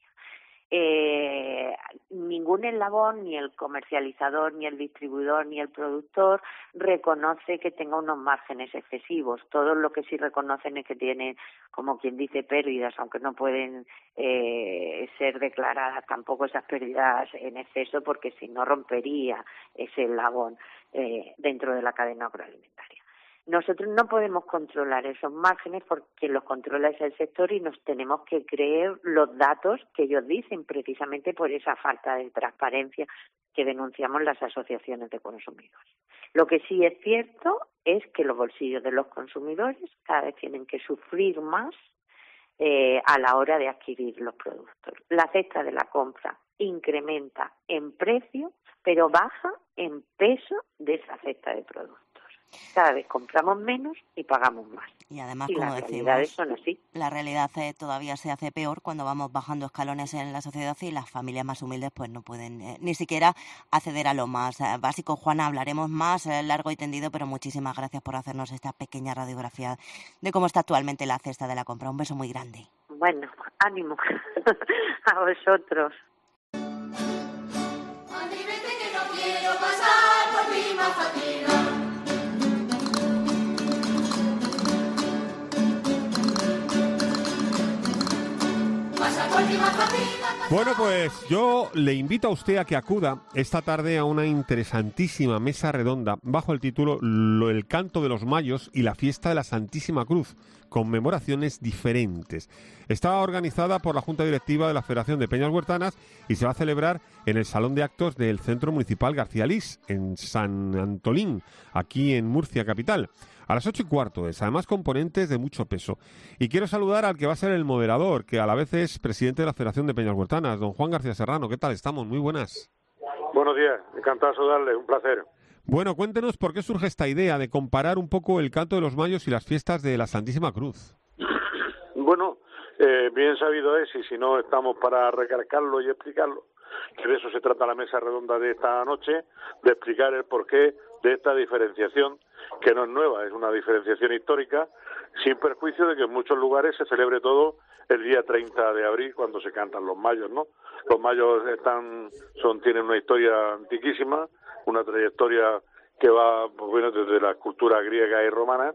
Ningún eslabón, ni el comercializador, ni el distribuidor, ni el productor reconoce que tenga unos márgenes excesivos. Todos lo que sí reconocen es que tienen, como quien dice, pérdidas, aunque no pueden ser declaradas tampoco esas pérdidas en exceso, porque si no rompería ese eslabón dentro de la cadena agroalimentaria. Nosotros no podemos controlar esos márgenes porque los controla el sector y nos tenemos que creer los datos que ellos dicen, precisamente por esa falta de transparencia que denunciamos las asociaciones de consumidores. Lo que sí es cierto es que los bolsillos de los consumidores cada vez tienen que sufrir más a la hora de adquirir los productos. La cesta de la compra incrementa en precio, pero baja en peso de esa cesta de productos. Cada vez compramos menos y pagamos más. Y además, y como las decimos, realidades son así. La realidad todavía se hace peor cuando vamos bajando escalones en la sociedad y las familias más humildes pues no pueden ni siquiera acceder a lo más básico. Juana, hablaremos más largo y tendido, pero muchísimas gracias por hacernos esta pequeña radiografía de cómo está actualmente la cesta de la compra. Un beso muy grande. Bueno, ánimo a vosotros. Bueno, pues yo le invito a usted a que acuda esta tarde a una interesantísima mesa redonda bajo el título El canto de los mayos y la fiesta de la Santísima Cruz, conmemoraciones diferentes. Está organizada por la Junta Directiva de la Federación de Peñas Huertanas y se va a celebrar en el Salón de Actos del Centro Municipal García Lys, en San Antolín, aquí en Murcia capital. A las 8:15 es, además componentes de mucho peso. Y quiero saludar al que va a ser el moderador, que a la vez es presidente de la Federación de Peñas Huertanas, don Juan García Serrano. ¿Qué tal estamos? Muy buenas. Buenos días, encantado de saludarle, un placer. Bueno, cuéntenos por qué surge esta idea de comparar un poco el canto de los mayos y las fiestas de la Santísima Cruz. Bueno, bien sabido es, y si no estamos para recalcarlo y explicarlo, que de eso se trata la mesa redonda de esta noche, de explicar el porqué de esta diferenciación, que no es nueva, es una diferenciación histórica, sin perjuicio de que en muchos lugares se celebre todo el día 30 de abril, cuando se cantan los mayos, ¿no? Los mayos tienen una historia antiquísima, una trayectoria que va, pues bueno, desde la cultura griega y romana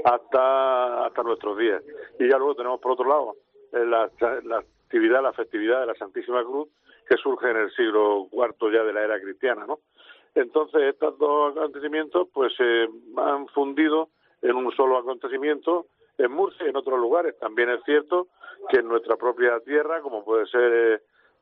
hasta nuestros días. Y ya luego tenemos, por otro lado, la festividad de la Santísima Cruz, que surge en el siglo IV ya de la era cristiana, ¿no? Entonces, estos dos acontecimientos pues se han fundido en un solo acontecimiento en Murcia y en otros lugares. También es cierto que en nuestra propia tierra, como puede ser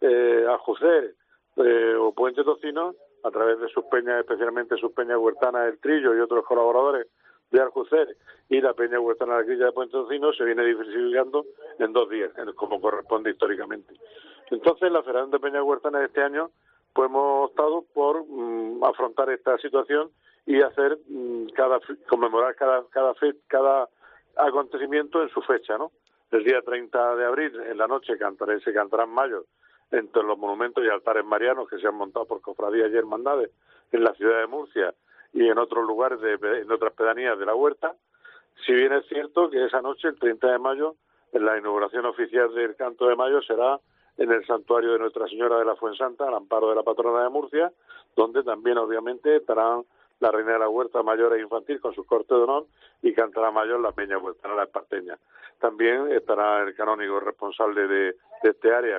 Aljucer o Puente Tocino, a través de sus peñas, especialmente sus peñas huertanas El Trillo y otros colaboradores de Aljucer y la peña huertana de la Quilla de Puente Tocino, se viene diversificando en 2 días, como corresponde históricamente. Entonces, la Federación de Peñas Huertanas de este año pues hemos optado por afrontar esta situación y hacer conmemorar cada acontecimiento en su fecha, ¿no? El día 30 de abril, en la noche, se cantarán mayos entre los monumentos y altares marianos que se han montado por cofradías y hermandades en la ciudad de Murcia y en otros lugares, en otras pedanías de la Huerta. Si bien es cierto que esa noche, el 30 de mayo, en la inauguración oficial del Canto de Mayo será en el santuario de Nuestra Señora de la Fuensanta, al amparo de la patrona de Murcia, donde también obviamente estarán la Reina de la Huerta Mayor e Infantil con su corte de honor y cantará mayor la Peña Huertana, la esparteña. También estará el canónigo responsable de este área,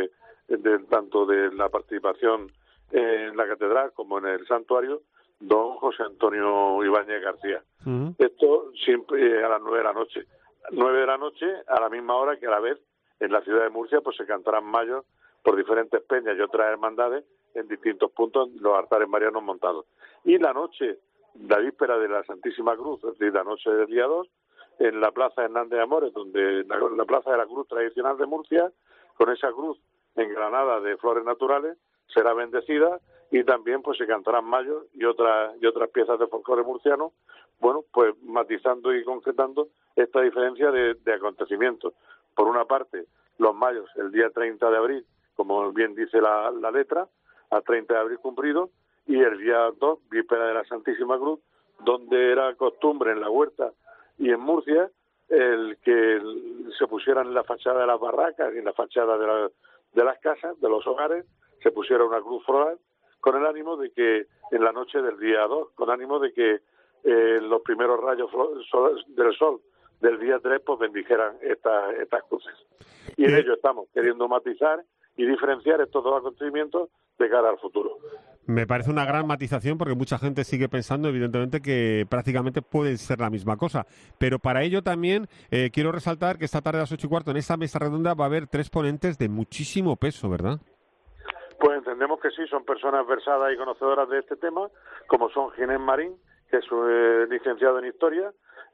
tanto de la participación en la catedral como en el santuario, don José Antonio Ibáñez García. Esto siempre a las 9 de la noche. 9 de la noche, a la misma hora que a la vez en la ciudad de Murcia pues se cantarán mayos por diferentes peñas y otras hermandades en distintos puntos, los altares marianos montados. Y la noche, la víspera de la Santísima Cruz, es decir, la noche del día 2, en la Plaza Hernández de Amores, donde la Plaza de la Cruz tradicional de Murcia, con esa cruz engranada de flores naturales, será bendecida y también pues se cantarán mayos y otras piezas de folclore murciano, bueno, pues matizando y concretando esta diferencia de acontecimientos. Por una parte, los mayos el día 30 de abril, como bien dice la letra, a 30 de abril cumplido, y el día 2, víspera de la Santísima Cruz, donde era costumbre en la Huerta y en Murcia el que se pusieran en la fachada de las barracas y en la fachada de las casas, de los hogares, se pusiera una cruz floral con el ánimo de que en la noche del día 2, con ánimo de que los primeros rayos del sol del día 3 pues bendijeran estas cruces. Y en ello estamos queriendo matizar y diferenciar estos dos acontecimientos de cara al futuro. Me parece una gran matización porque mucha gente sigue pensando, evidentemente, que prácticamente puede ser la misma cosa. Pero para ello también quiero resaltar que esta tarde a las 8:15 en esta mesa redonda va a haber 3 ponentes de muchísimo peso, ¿verdad? Pues entendemos que sí, son personas versadas y conocedoras de este tema, como son Ginés Marín, que es licenciado en Historia,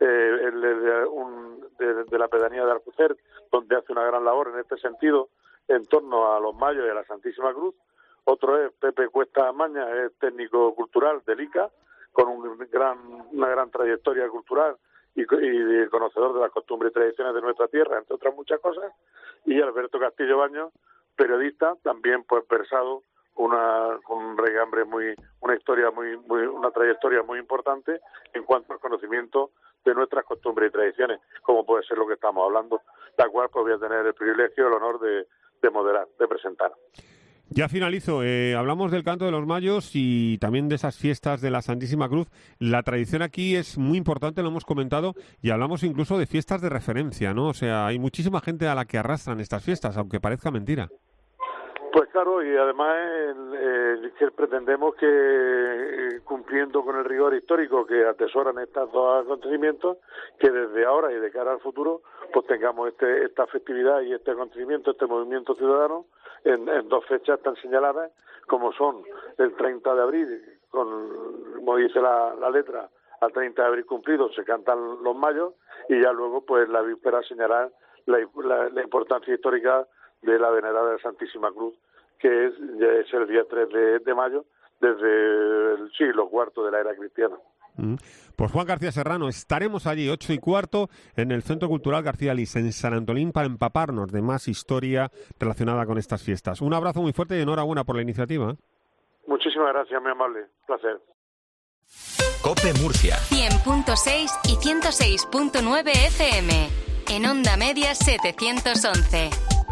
de la pedanía de Alcocer, donde hace una gran labor en este sentido en torno a los mayos y a la Santísima Cruz. Otro es Pepe Cuesta Maña, es técnico cultural del ICA, con una gran trayectoria cultural y conocedor de las costumbres y tradiciones de nuestra tierra, entre otras muchas cosas. Y Alberto Castillo Baños, periodista, también pues versado, con un regambre una trayectoria muy importante en cuanto al conocimiento de nuestras costumbres y tradiciones, como puede ser lo que estamos hablando, la cual pues voy a tener el privilegio y el honor de moderar, de presentar. Ya finalizo. Hablamos del Canto de los Mayos y también de esas fiestas de la Santísima Cruz. La tradición aquí es muy importante, lo hemos comentado, y hablamos incluso de fiestas de referencia, ¿no? O sea, hay muchísima gente a la que arrastran estas fiestas, aunque parezca mentira. Pues claro, y además que pretendemos que, cumpliendo con el rigor histórico que atesoran estos dos acontecimientos, que desde ahora y de cara al futuro, pues tengamos esta festividad y este acontecimiento, este movimiento ciudadano, en 2 fechas tan señaladas, como son el 30 de abril, como dice la letra, al 30 de abril cumplido se cantan los mayos, y ya luego, pues la víspera señalar la importancia histórica de la venerada Santísima Cruz, que es el día 3 de mayo, desde el siglo IV de la era cristiana. Pues Juan García Serrano, estaremos allí 8:15 en el Centro Cultural García Lis, en San Antolín, para empaparnos de más historia relacionada con estas fiestas. Un abrazo muy fuerte y enhorabuena por la iniciativa. Muchísimas gracias, muy amable. Placer. COPE Murcia 100.6 y 106.9 FM. En Onda Media 711.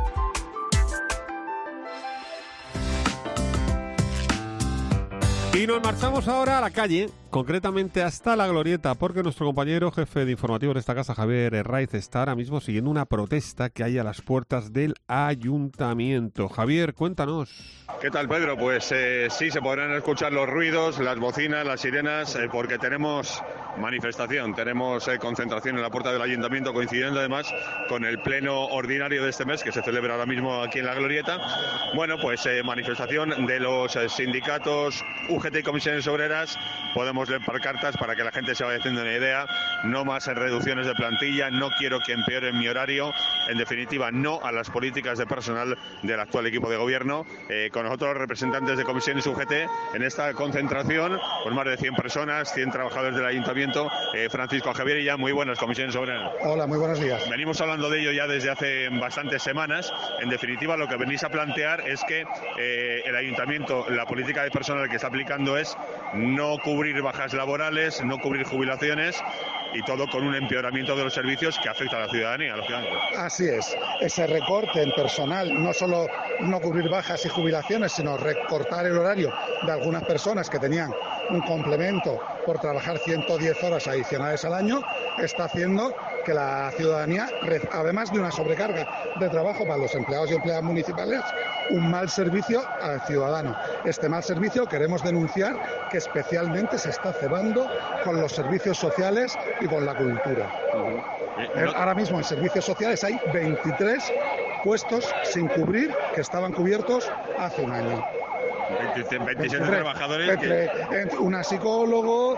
Y nos marchamos ahora a la calle, concretamente hasta la Glorieta, porque nuestro compañero jefe de informativos de esta casa, Javier Herraiz, está ahora mismo siguiendo una protesta que hay a las puertas del ayuntamiento. Javier, cuéntanos. ¿Qué tal, Pedro? Pues sí, se podrán escuchar los ruidos, las bocinas, las sirenas, porque tenemos manifestación, tenemos concentración en la puerta del ayuntamiento, coincidiendo además con el pleno ordinario de este mes, que se celebra ahora mismo aquí en la Glorieta. Bueno, pues manifestación de los sindicatos UGT y comisiones obreras. Podemos leer pancartas para que la gente se vaya haciendo una idea. No más reducciones de plantilla, no quiero que empeoren mi horario. En definitiva, no a las políticas de personal del actual equipo de gobierno. Con nosotros los representantes de comisiones UGT en esta concentración, pues más de 100 personas, 100 trabajadores del ayuntamiento, ayuntamiento. Francisco Javier Illa, muy buenas, Comisiones Obreras. Hola, muy buenos días. Venimos hablando de ello ya desde hace bastantes semanas. En definitiva, lo que venís a plantear es que el ayuntamiento, la política de personal que está aplicando es no cubrir bajas laborales, no cubrir jubilaciones y todo con un empeoramiento de los servicios que afecta a la ciudadanía, lógicamente. Así es. Ese recorte en personal, no solo no cubrir bajas y jubilaciones, sino recortar el horario de algunas personas que tenían un complemento por trabajar 110 horas adicionales al año, está haciendo que la ciudadanía, además de una sobrecarga de trabajo para los empleados y empleadas municipales, un mal servicio al ciudadano. Este mal servicio queremos denunciar que especialmente se está cebando con los servicios sociales y con la cultura. Ahora mismo en servicios sociales hay 23 puestos sin cubrir que estaban cubiertos hace un año. 27 trabajadores. Una psicólogo,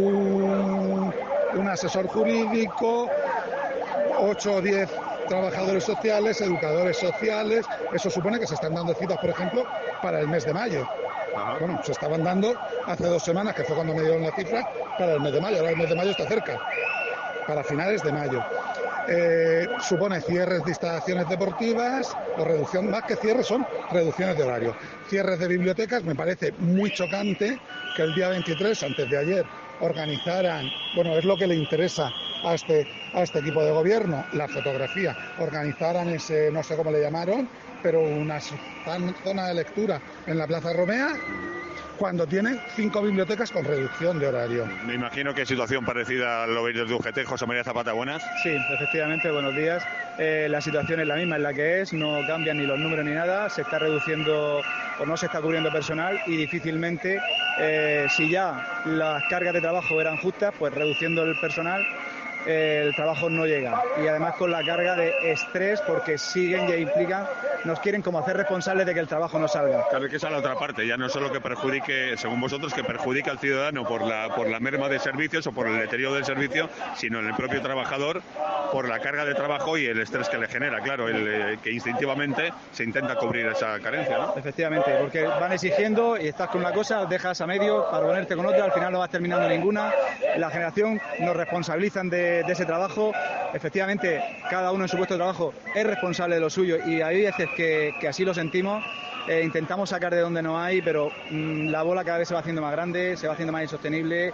un asesor jurídico, 8 o 10 trabajadores sociales, educadores sociales. Eso supone que se están dando citas, por ejemplo, para el mes de mayo. Ajá. Bueno, se estaban dando hace 2 semanas, que fue cuando me dieron la cifra, para el mes de mayo. Ahora el mes de mayo está cerca, para finales de mayo. Supone cierres de instalaciones deportivas o reducción, más que cierres son reducciones de horario. Cierres de bibliotecas. Me parece muy chocante que el día 23, antes de ayer, organizaran, bueno, es lo que le interesa a este equipo de gobierno, la fotografía, organizaran ese, no sé cómo le llamaron, pero una zona de lectura en la Plaza Romea, cuando tienen 5 bibliotecas con reducción de horario. Me imagino que situación parecida lo veis desde UGT. José María Zapata, buenas. Sí, efectivamente, buenos días. La situación es la misma en la que es, no cambian ni los números ni nada, se está reduciendo o no se está cubriendo personal y difícilmente, si ya las cargas de trabajo eran justas, pues reduciendo el personal, el trabajo no llega. Y además con la carga de estrés, porque siguen y implican, nos quieren como hacer responsables de que el trabajo no salga. Claro, que esa es la otra parte, ya no solo que perjudique, según vosotros, que perjudica al ciudadano por la merma de servicios o por el deterioro del servicio, sino en el propio trabajador por la carga de trabajo y el estrés que le genera, claro, que instintivamente se intenta cubrir esa carencia, ¿no? Efectivamente, porque van exigiendo y estás con una cosa, dejas a medio para ponerte con otra, al final no vas terminando ninguna. La generación nos responsabilizan de ese trabajo. Efectivamente, cada uno en su puesto de trabajo es responsable de lo suyo y hay veces que así lo sentimos. Intentamos sacar de donde no hay, pero la bola cada vez se va haciendo más grande, se va haciendo más insostenible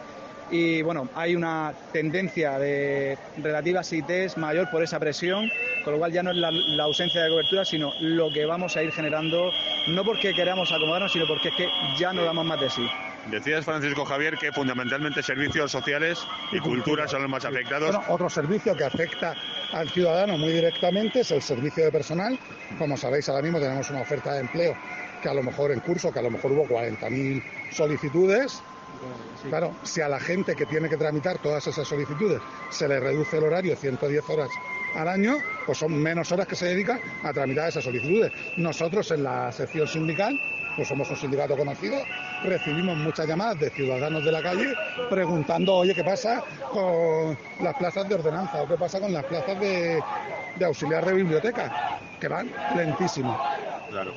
y bueno, hay una tendencia de relativas ITs mayor por esa presión, con lo cual ya no es la ausencia de cobertura, sino lo que vamos a ir generando, no porque queramos acomodarnos, sino porque es que ya no damos más de sí. Decías, Francisco Javier, que fundamentalmente servicios sociales y cultura son los más afectados. Bueno, otro servicio que afecta al ciudadano muy directamente es el servicio de personal. Como sabéis, ahora mismo tenemos una oferta de empleo que a lo mejor en curso, que a lo mejor hubo 40.000 solicitudes. Claro, si a la gente que tiene que tramitar todas esas solicitudes se le reduce el horario 110 horas al año, pues son menos horas que se dedican a tramitar esas solicitudes. Nosotros en la sección sindical, pues somos un sindicato conocido, recibimos muchas llamadas de ciudadanos de la calle preguntando, oye, ¿qué pasa con las plazas de ordenanza o qué pasa con las plazas de auxiliar de biblioteca? Que van lentísimo. Claro.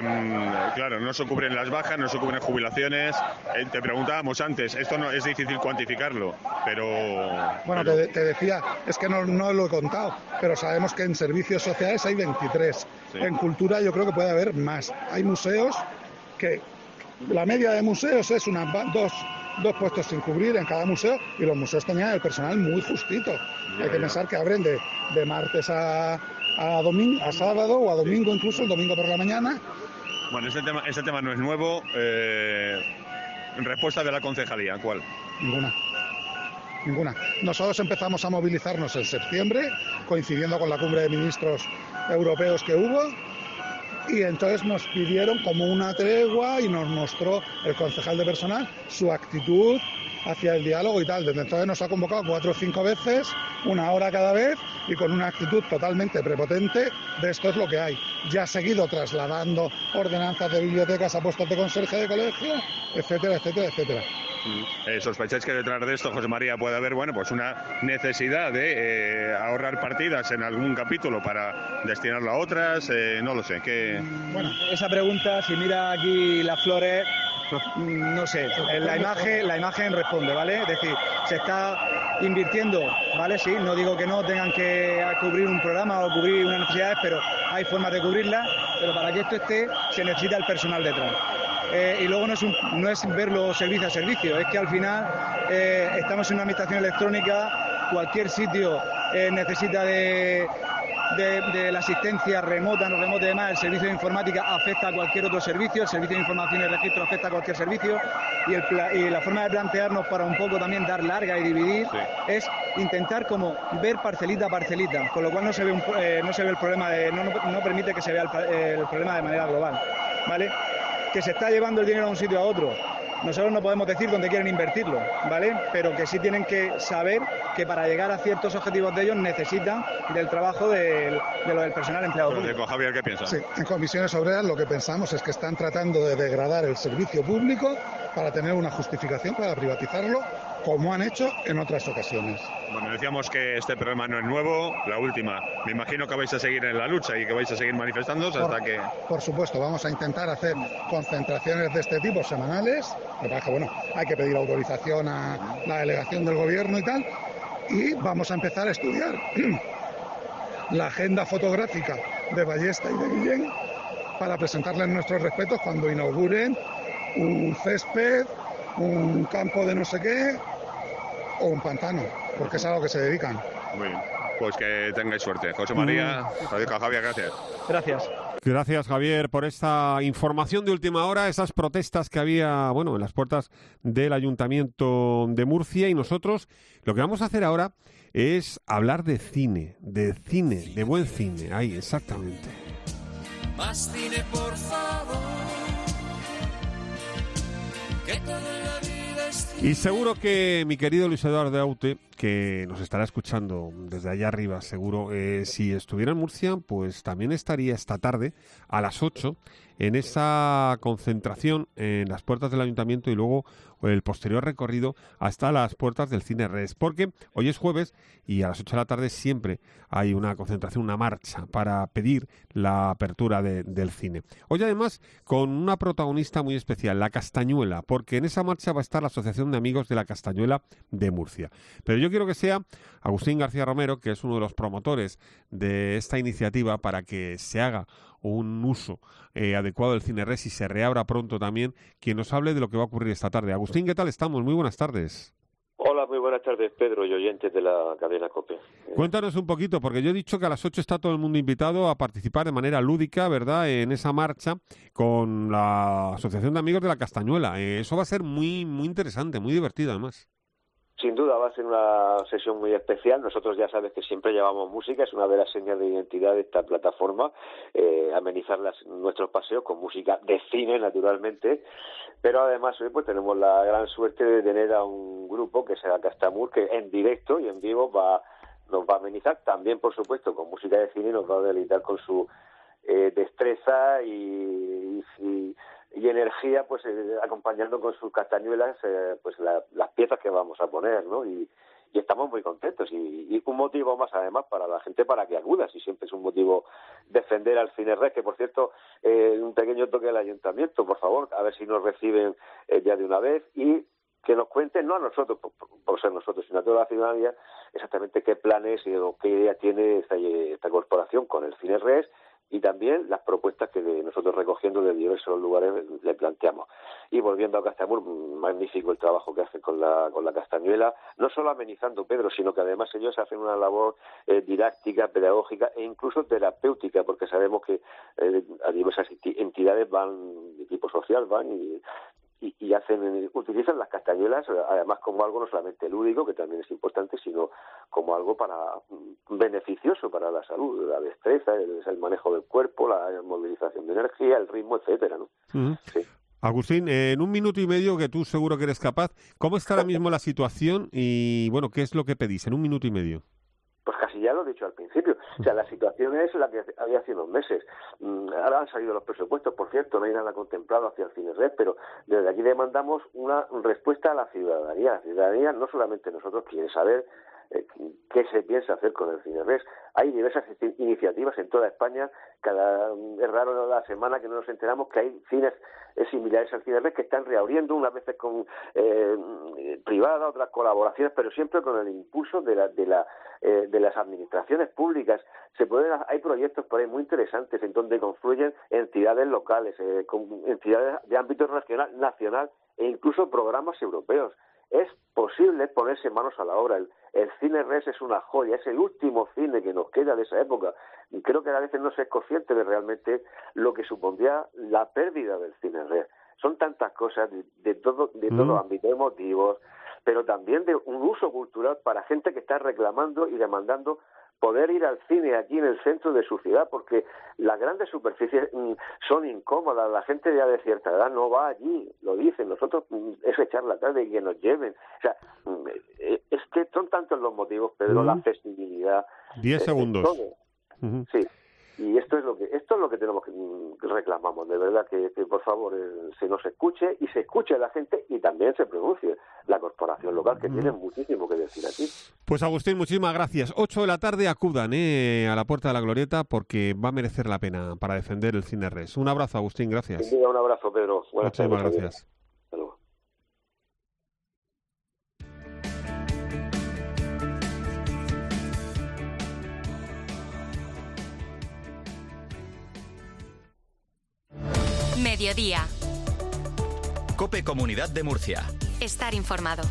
Claro, no se cubren las bajas, no se cubren jubilaciones. Te preguntábamos antes, esto no es difícil cuantificarlo, pero... Bueno, te decía, es que no lo he contado, pero sabemos que en servicios sociales hay 23. Sí. En cultura yo creo que puede haber más. Hay museos que la media de museos es dos puestos sin cubrir en cada museo y los museos tenían el personal muy justito. Hay que pensar que abren de martes a sábado o a domingo, incluso el domingo por la mañana. Bueno, este tema no es nuevo. Respuesta de la concejalía, ¿cuál? Ninguna. Nosotros empezamos a movilizarnos en septiembre, coincidiendo con la cumbre de ministros europeos que hubo, y entonces nos pidieron como una tregua y nos mostró el concejal de personal su actitud hacia el diálogo y tal. Desde entonces nos ha convocado 4 o 5 veces, 1 hora cada vez, y con una actitud totalmente prepotente de esto es lo que hay. Ya ha seguido trasladando ordenanzas de bibliotecas a puestos de conserje de colegio, etcétera, etcétera, etcétera. ¿Sospecháis que detrás de esto, José María, puede haber pues una necesidad de ahorrar partidas en algún capítulo para destinarlo a otras? No lo sé. Bueno, esa pregunta, si mira aquí las flores, no sé, la imagen responde, ¿vale? Es decir, se está invirtiendo, ¿vale? Sí, no digo que no tengan que cubrir un programa o cubrir unas necesidades, pero hay formas de cubrirlas, pero para que esto esté se necesita el personal detrás. Y luego no es verlo servicio a servicio, es que al final estamos en una administración electrónica, cualquier sitio necesita de la asistencia remota, no remota y demás. El servicio de informática afecta a cualquier otro servicio, el servicio de información y registro afecta a cualquier servicio, y la forma de plantearnos para un poco también dar larga y dividir es intentar como ver parcelita a parcelita, con lo cual no se ve el problema, no permite que se vea el problema de manera global, ¿vale? Que se está llevando el dinero a un sitio a otro. Nosotros no podemos decir dónde quieren invertirlo, ¿vale? Pero que sí tienen que saber que para llegar a ciertos objetivos de ellos necesitan del trabajo del personal empleado público. Javier, ¿qué piensas? Sí, en Comisiones Obreras lo que pensamos es que están tratando de degradar el servicio público para tener una justificación para privatizarlo, como han hecho en otras ocasiones. Bueno, decíamos que este problema no es nuevo, la última. Me imagino que vais a seguir en la lucha y que vais a seguir manifestándose hasta que... Por supuesto, vamos a intentar hacer concentraciones de este tipo semanales. Me parece que, bueno, hay que pedir autorización a la delegación del gobierno y tal. Y vamos a empezar a estudiar la agenda fotográfica de Ballesta y de Guillén para presentarles nuestros respetos cuando inauguren un césped, un campo de no sé qué o un pantano, porque es a lo que se dedican. Muy bien, pues que tengáis suerte. José María, Javier, gracias. Gracias. Gracias, Javier, por esta información de última hora, esas protestas que había, bueno, en las puertas del Ayuntamiento de Murcia. Y nosotros lo que vamos a hacer ahora es hablar de cine, de buen cine. Ahí, exactamente. Más cine, por favor. Que toda la vida es cine. Y seguro que mi querido Luis Eduardo Aute, que nos estará escuchando desde allá arriba, seguro, si estuviera en Murcia, pues también estaría esta tarde a las 8 en esa concentración en las puertas del Ayuntamiento y luego el posterior recorrido hasta las puertas del Cine Res, porque hoy es jueves y a las 8 de la tarde siempre hay una concentración, una marcha para pedir la apertura del cine. Hoy además con una protagonista muy especial, la Castañuela, porque en esa marcha va a estar la Asociación de Amigos de la Castañuela de Murcia. Pero yo quiero que sea Agustín García Romero, que es uno de los promotores de esta iniciativa para que se haga un uso adecuado del Cine Res y se reabra pronto también, quien nos hable de lo que va a ocurrir esta tarde. Agustín, ¿qué tal estamos? Muy buenas tardes. Hola, muy buenas tardes, Pedro y oyentes de la cadena COPE. Cuéntanos un poquito, porque yo he dicho que a las 8 está todo el mundo invitado a participar de manera lúdica, ¿verdad?, en esa marcha con la Asociación de Amigos de la Castañuela. Eso va a ser muy, muy interesante, muy divertido además. Sin duda va a ser una sesión muy especial. Nosotros ya sabes que siempre llevamos música, es una de las señas de identidad de esta plataforma, amenizar nuestros paseos con música de cine, naturalmente, pero además hoy pues tenemos la gran suerte de tener a un grupo que será Castamur, que en directo y en vivo nos va a amenizar, también por supuesto con música de cine, y nos va a deleitar con su destreza y energía, pues acompañando con sus castañuelas pues las piezas que vamos a poner, ¿no? Y estamos muy contentos y un motivo más además para la gente para que acuda, si siempre es un motivo defender al Cine Res, que por cierto un pequeño toque al Ayuntamiento, por favor, a ver si nos reciben ya de una vez y que nos cuenten, no a nosotros por ser nosotros, sino a toda la ciudadanía, exactamente qué planes o qué idea tiene esta corporación con el Cine Res, y también las propuestas que nosotros recogiendo de diversos lugares le planteamos. Y volviendo a Castamur, magnífico el trabajo que hacen con la Castañuela, no solo amenizando, Pedro, sino que además ellos hacen una labor didáctica, pedagógica e incluso terapéutica, porque sabemos que a diversas entidades van, equipo social van y utilizan las castañuelas además como algo no solamente lúdico, que también es importante, sino como algo beneficioso para la salud, la destreza, el manejo del cuerpo, la movilización de energía, el ritmo, etcétera, ¿no? Uh-huh. Sí. Agustín, en un minuto y medio, que tú seguro que eres capaz, ¿cómo está ahora mismo la situación y, bueno, qué es lo que pedís en un minuto y medio? Pues casi ya lo he dicho al principio. O sea, la situación es la que había hace unos meses. Ahora han salido los presupuestos, por cierto, no hay nada contemplado hacia el Cine Res, pero desde aquí demandamos una respuesta a la ciudadanía. La ciudadanía, no solamente nosotros, quiere saber qué se piensa hacer con el CineRes. Hay diversas iniciativas en toda España. Es raro la semana que no nos enteramos que hay cines similares al CineRes que están reabriendo, unas veces con privada, otras colaboraciones, pero siempre con el impulso de las administraciones públicas. Hay proyectos por ahí muy interesantes en donde confluyen entidades locales, entidades de ámbito regional, nacional e incluso programas europeos. Es posible ponerse manos a la obra. El CineRes es una joya, es el último cine que nos queda de esa época. Y creo que a veces no se es consciente de realmente lo que supondría la pérdida del CineRes. Son tantas cosas de todo ámbito, emotivos, pero también de un uso cultural para gente que está reclamando y demandando poder ir al cine aquí en el centro de su ciudad, porque las grandes superficies son incómodas, la gente ya de cierta edad no va allí, lo dicen, nosotros es echar la tarde y que nos lleven. O sea, es que son tantos los motivos, Pedro, la accesibilidad. 10 segundos. Todo. Sí. Y esto es lo que tenemos que reclamamos, de verdad, que por favor se nos escuche y se escuche a la gente y también se pronuncie la corporación local, que tiene muchísimo que decir aquí. Pues Agustín, muchísimas gracias. 8 de la tarde acudan a la Puerta de la Glorieta porque va a merecer la pena para defender el CineRes. Un abrazo, Agustín, gracias. Sin duda, un abrazo, Pedro. Muchísimas gracias. Hasta luego. Mediodía. COPE Comunidad de Murcia. Estar informado.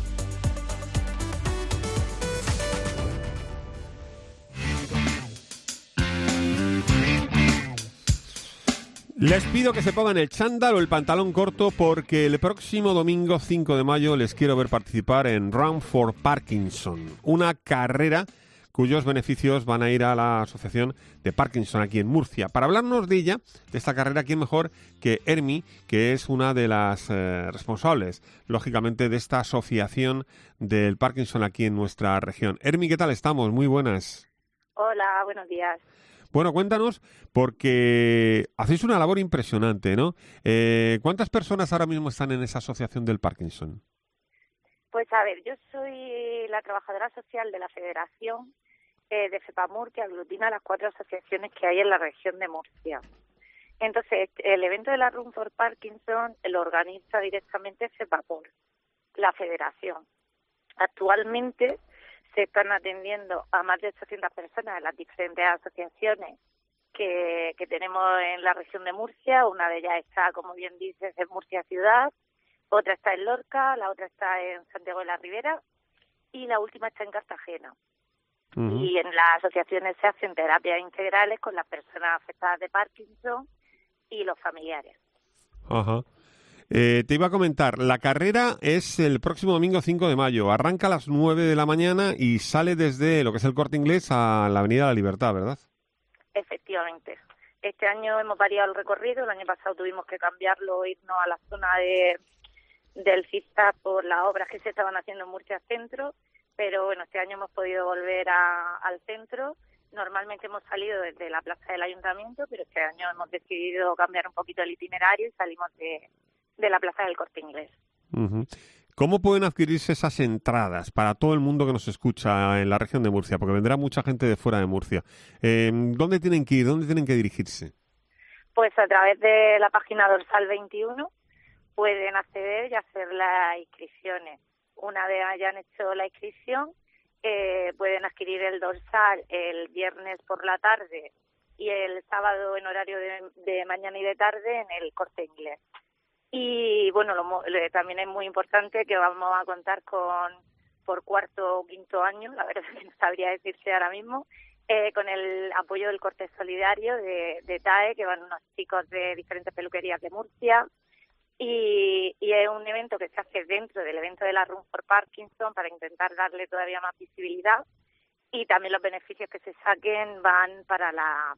Les pido que se pongan el chándal o el pantalón corto porque el próximo domingo 5 de mayo les quiero ver participar en Run for Parkinson, una carrera cuyos beneficios van a ir a la Asociación de Parkinson aquí en Murcia. Para hablarnos de ella, de esta carrera, ¿quién mejor que Hermi, que es una de las responsables, lógicamente, de esta asociación del Parkinson aquí en nuestra región? Hermi, ¿qué tal estamos? Muy buenas. Hola, buenos días. Bueno, cuéntanos, porque hacéis una labor impresionante, ¿no? ¿Cuántas personas ahora mismo están en esa asociación del Parkinson? Pues a ver, yo soy la trabajadora social de la Federación de FEPAMUR, que aglutina las 4 asociaciones que hay en la región de Murcia. Entonces, el evento de la Run for Parkinson lo organiza directamente FEPAMUR, la Federación. Actualmente se están atendiendo a más de 800 personas en las diferentes asociaciones que tenemos en la región de Murcia. Una de ellas está, como bien dices, en Murcia Ciudad, otra está en Lorca, la otra está en Santiago de la Ribera y la última está en Cartagena. Uh-huh. Y en las asociaciones se hacen terapias integrales con las personas afectadas de Parkinson y los familiares. Ajá. Te iba a comentar, la carrera es el próximo domingo 5 de mayo. Arranca a las 9 de la mañana y sale desde lo que es el Corte Inglés a la Avenida de la Libertad, ¿verdad? Efectivamente. Este año hemos variado el recorrido. El año pasado tuvimos que cambiarlo, irnos a la zona del CISTA por las obras que se estaban haciendo en Murcia Centro. Pero bueno, este año hemos podido volver al centro. Normalmente hemos salido desde la plaza del Ayuntamiento, pero este año hemos decidido cambiar un poquito el itinerario y salimos de la plaza del Corte Inglés. Uh-huh. ¿Cómo pueden adquirirse esas entradas para todo el mundo que nos escucha en la región de Murcia? Porque vendrá mucha gente de fuera de Murcia. ¿Dónde tienen que ir? ¿Dónde tienen que dirigirse? Pues a través de la página Dorsal 21 pueden acceder y hacer las inscripciones. Una vez hayan hecho la inscripción, pueden adquirir el dorsal el viernes por la tarde y el sábado en horario de mañana y de tarde en el Corte Inglés. Y bueno, también es muy importante que vamos a contar por 4º o 5º año, la verdad es que no sabría decirse ahora mismo, con el apoyo del Corte Solidario de TAE, que van unos chicos de diferentes peluquerías de Murcia. Y es un evento que se hace dentro del evento de la Run for Parkinson para intentar darle todavía más visibilidad, y también los beneficios que se saquen van para la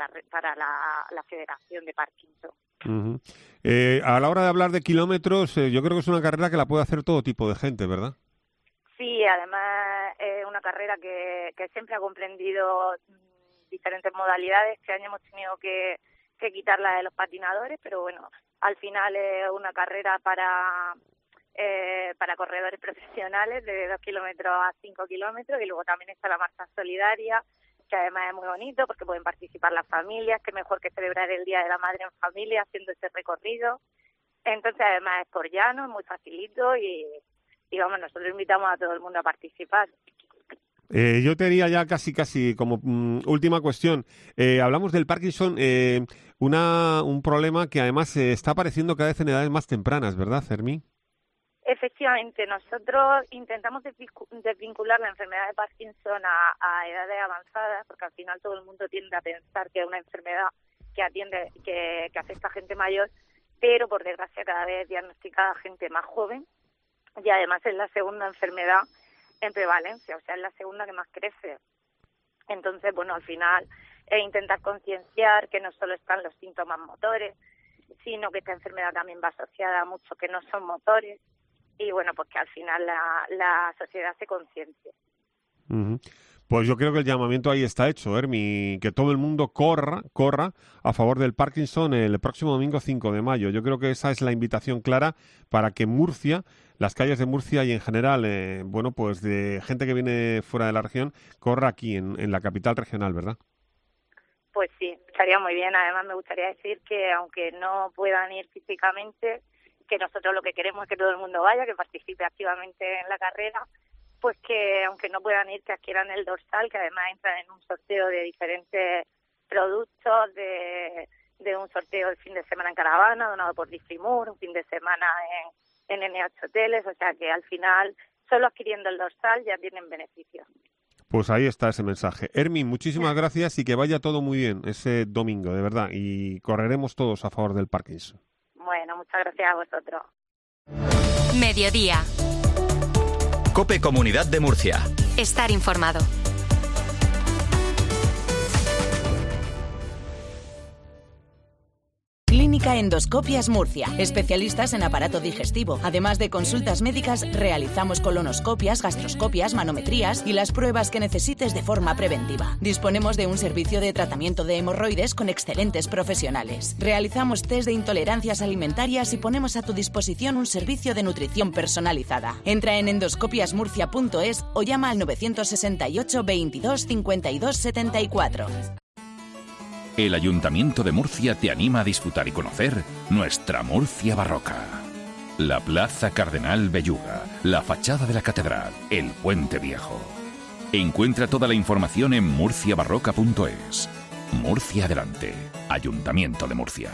Federación de Parkinson. Uh-huh. A la hora de hablar de kilómetros, yo creo que es una carrera que la puede hacer todo tipo de gente, ¿verdad? Sí, además es una carrera que siempre ha comprendido diferentes modalidades. Este año hemos tenido que quitar la de los patinadores, pero bueno, al final es una carrera para para corredores profesionales de 2 kilómetros a 5 kilómetros, y luego también está la marcha solidaria, que además es muy bonito porque pueden participar las familias, que mejor que celebrar el Día de la Madre en familia haciendo ese recorrido. Entonces además es por llano, es muy facilito y vamos, nosotros invitamos a todo el mundo a participar. Yo te diría ya casi como última cuestión. Hablamos del Parkinson, un problema que además se está apareciendo cada vez en edades más tempranas, ¿verdad, Fermín? Efectivamente, nosotros intentamos desvincular la enfermedad de Parkinson a edades avanzadas, porque al final todo el mundo tiende a pensar que es una enfermedad que afecta a gente mayor, pero por desgracia cada vez es diagnosticada gente más joven, y además es la segunda enfermedad en prevalencia, o sea, es la segunda que más crece. Entonces, bueno, al final es intentar concienciar que no solo están los síntomas motores, sino que esta enfermedad también va asociada a muchos que no son motores, y bueno, pues que al final la sociedad se conciencie. Uh-huh. Pues yo creo que el llamamiento ahí está hecho, Hermi, que todo el mundo corra a favor del Parkinson el próximo domingo 5 de mayo. Yo creo que esa es la invitación clara para que Murcia, las calles de Murcia y en general, pues de gente que viene fuera de la región, corra aquí en la capital regional, ¿verdad? Pues sí, estaría muy bien. Además me gustaría decir que aunque no puedan ir físicamente, que nosotros lo que queremos es que todo el mundo vaya, que participe activamente en la carrera, pues que aunque no puedan ir, que adquieran el dorsal, que además entran en un sorteo de diferentes productos, de un sorteo el fin de semana en caravana, donado por Difrimur, un fin de semana en NH Hoteles, o sea que al final, solo adquiriendo el dorsal ya tienen beneficios. Pues ahí está ese mensaje. Hermi, muchísimas gracias y que vaya todo muy bien ese domingo, de verdad, y correremos todos a favor del Parkinson. Bueno, muchas gracias a vosotros. Mediodía. COPE Comunidad de Murcia. Estar informado. Clínica Endoscopias Murcia. Especialistas en aparato digestivo. Además de consultas médicas, realizamos colonoscopias, gastroscopias, manometrías y las pruebas que necesites de forma preventiva. Disponemos de un servicio de tratamiento de hemorroides con excelentes profesionales. Realizamos test de intolerancias alimentarias y ponemos a tu disposición un servicio de nutrición personalizada. Entra en endoscopiasmurcia.es o llama al 968 22 52 74. El Ayuntamiento de Murcia te anima a disfrutar y conocer nuestra Murcia barroca. La Plaza Cardenal Belluga, la fachada de la Catedral, el Puente Viejo. Encuentra toda la información en murciabarroca.es. Murcia adelante. Ayuntamiento de Murcia.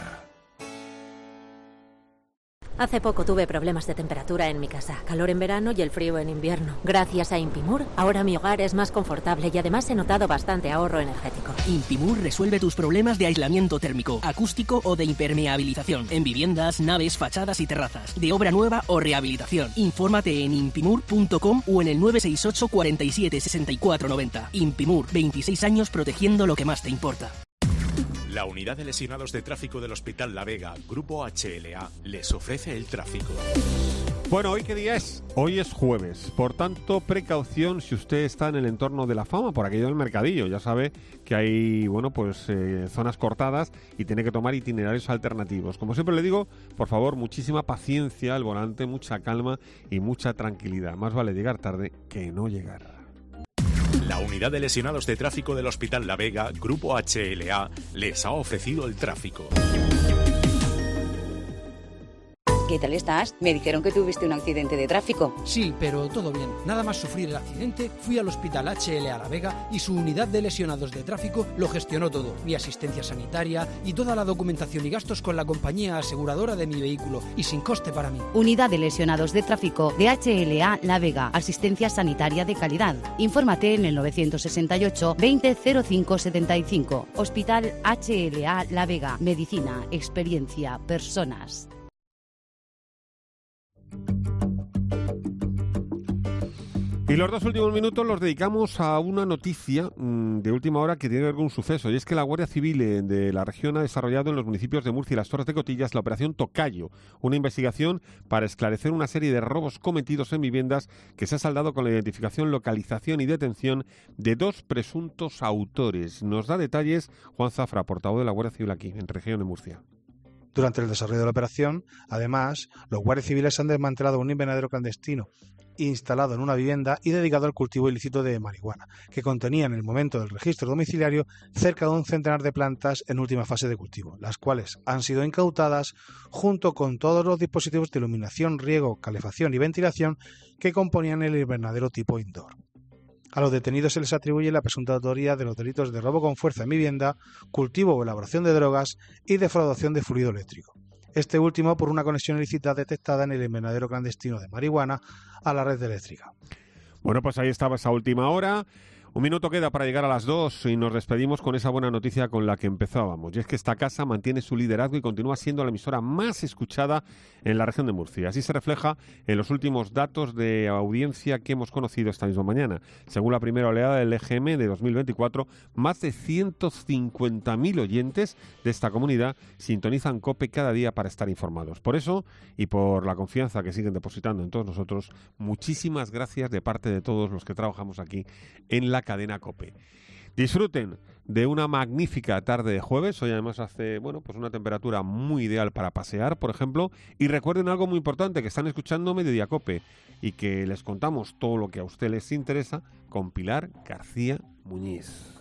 Hace poco tuve problemas de temperatura en mi casa, calor en verano y el frío en invierno. Gracias a Impimur, ahora mi hogar es más confortable y además he notado bastante ahorro energético. Impimur resuelve tus problemas de aislamiento térmico, acústico o de impermeabilización en viviendas, naves, fachadas y terrazas, de obra nueva o rehabilitación. Infórmate en impimur.com o en el 968 47 64 90. Impimur, 26 años protegiendo lo que más te importa. La Unidad de Lesionados de Tráfico del Hospital La Vega, Grupo HLA, les ofrece el tráfico. Bueno, ¿hoy qué día es? Hoy es jueves, por tanto, precaución si usted está en el entorno de la Fama, por aquello del mercadillo. Ya sabe que hay, zonas cortadas y tiene que tomar itinerarios alternativos. Como siempre le digo, por favor, muchísima paciencia al volante, mucha calma y mucha tranquilidad. Más vale llegar tarde que no llegar. La Unidad de Lesionados de Tráfico del Hospital La Vega, Grupo HLA, les ha ofrecido el tráfico. ¿Qué tal estás? Me dijeron que tuviste un accidente de tráfico. Sí, pero todo bien. Nada más sufrir el accidente, fui al Hospital HLA La Vega y su unidad de lesionados de tráfico lo gestionó todo. Mi asistencia sanitaria y toda la documentación y gastos con la compañía aseguradora de mi vehículo y sin coste para mí. Unidad de lesionados de tráfico de HLA La Vega. Asistencia sanitaria de calidad. Infórmate en el 968 20 05 75. Hospital HLA La Vega. Medicina, experiencia, personas. Y los 2 últimos minutos los dedicamos a una noticia de última hora que tiene que ver con un suceso, y es que la Guardia Civil de la región ha desarrollado en los municipios de Murcia y Las Torres de Cotillas la Operación Tocayo, una investigación para esclarecer una serie de robos cometidos en viviendas que se ha saldado con la identificación, localización y detención de 2 presuntos autores. Nos da detalles Juan Zafra, portavoz de la Guardia Civil aquí, en región de Murcia. Durante el desarrollo de la operación, además, los guardias civiles han desmantelado un invernadero clandestino instalado en una vivienda y dedicado al cultivo ilícito de marihuana, que contenía en el momento del registro domiciliario cerca de un centenar de plantas en última fase de cultivo, las cuales han sido incautadas junto con todos los dispositivos de iluminación, riego, calefacción y ventilación que componían el invernadero tipo indoor. A los detenidos se les atribuye la presunta autoría de los delitos de robo con fuerza en vivienda, cultivo o elaboración de drogas y defraudación de fluido eléctrico. Este último por una conexión ilícita detectada en el invernadero clandestino de marihuana a la red eléctrica. Bueno, pues ahí estaba esa última hora. Un minuto queda para llegar a las 2 y nos despedimos con esa buena noticia con la que empezábamos. Y es que esta casa mantiene su liderazgo y continúa siendo la emisora más escuchada en la región de Murcia. Así se refleja en los últimos datos de audiencia que hemos conocido esta misma mañana. Según la primera oleada del EGM de 2024, más de 150.000 oyentes de esta comunidad sintonizan COPE cada día para estar informados. Por eso y por la confianza que siguen depositando en todos nosotros, muchísimas gracias de parte de todos los que trabajamos aquí en la cadena COPE. Disfruten de una magnífica tarde de jueves. Hoy además hace, pues una temperatura muy ideal para pasear, por ejemplo. Y recuerden algo muy importante, que están escuchando Mediodía COPE y que les contamos todo lo que a usted les interesa con Pilar García Muñiz.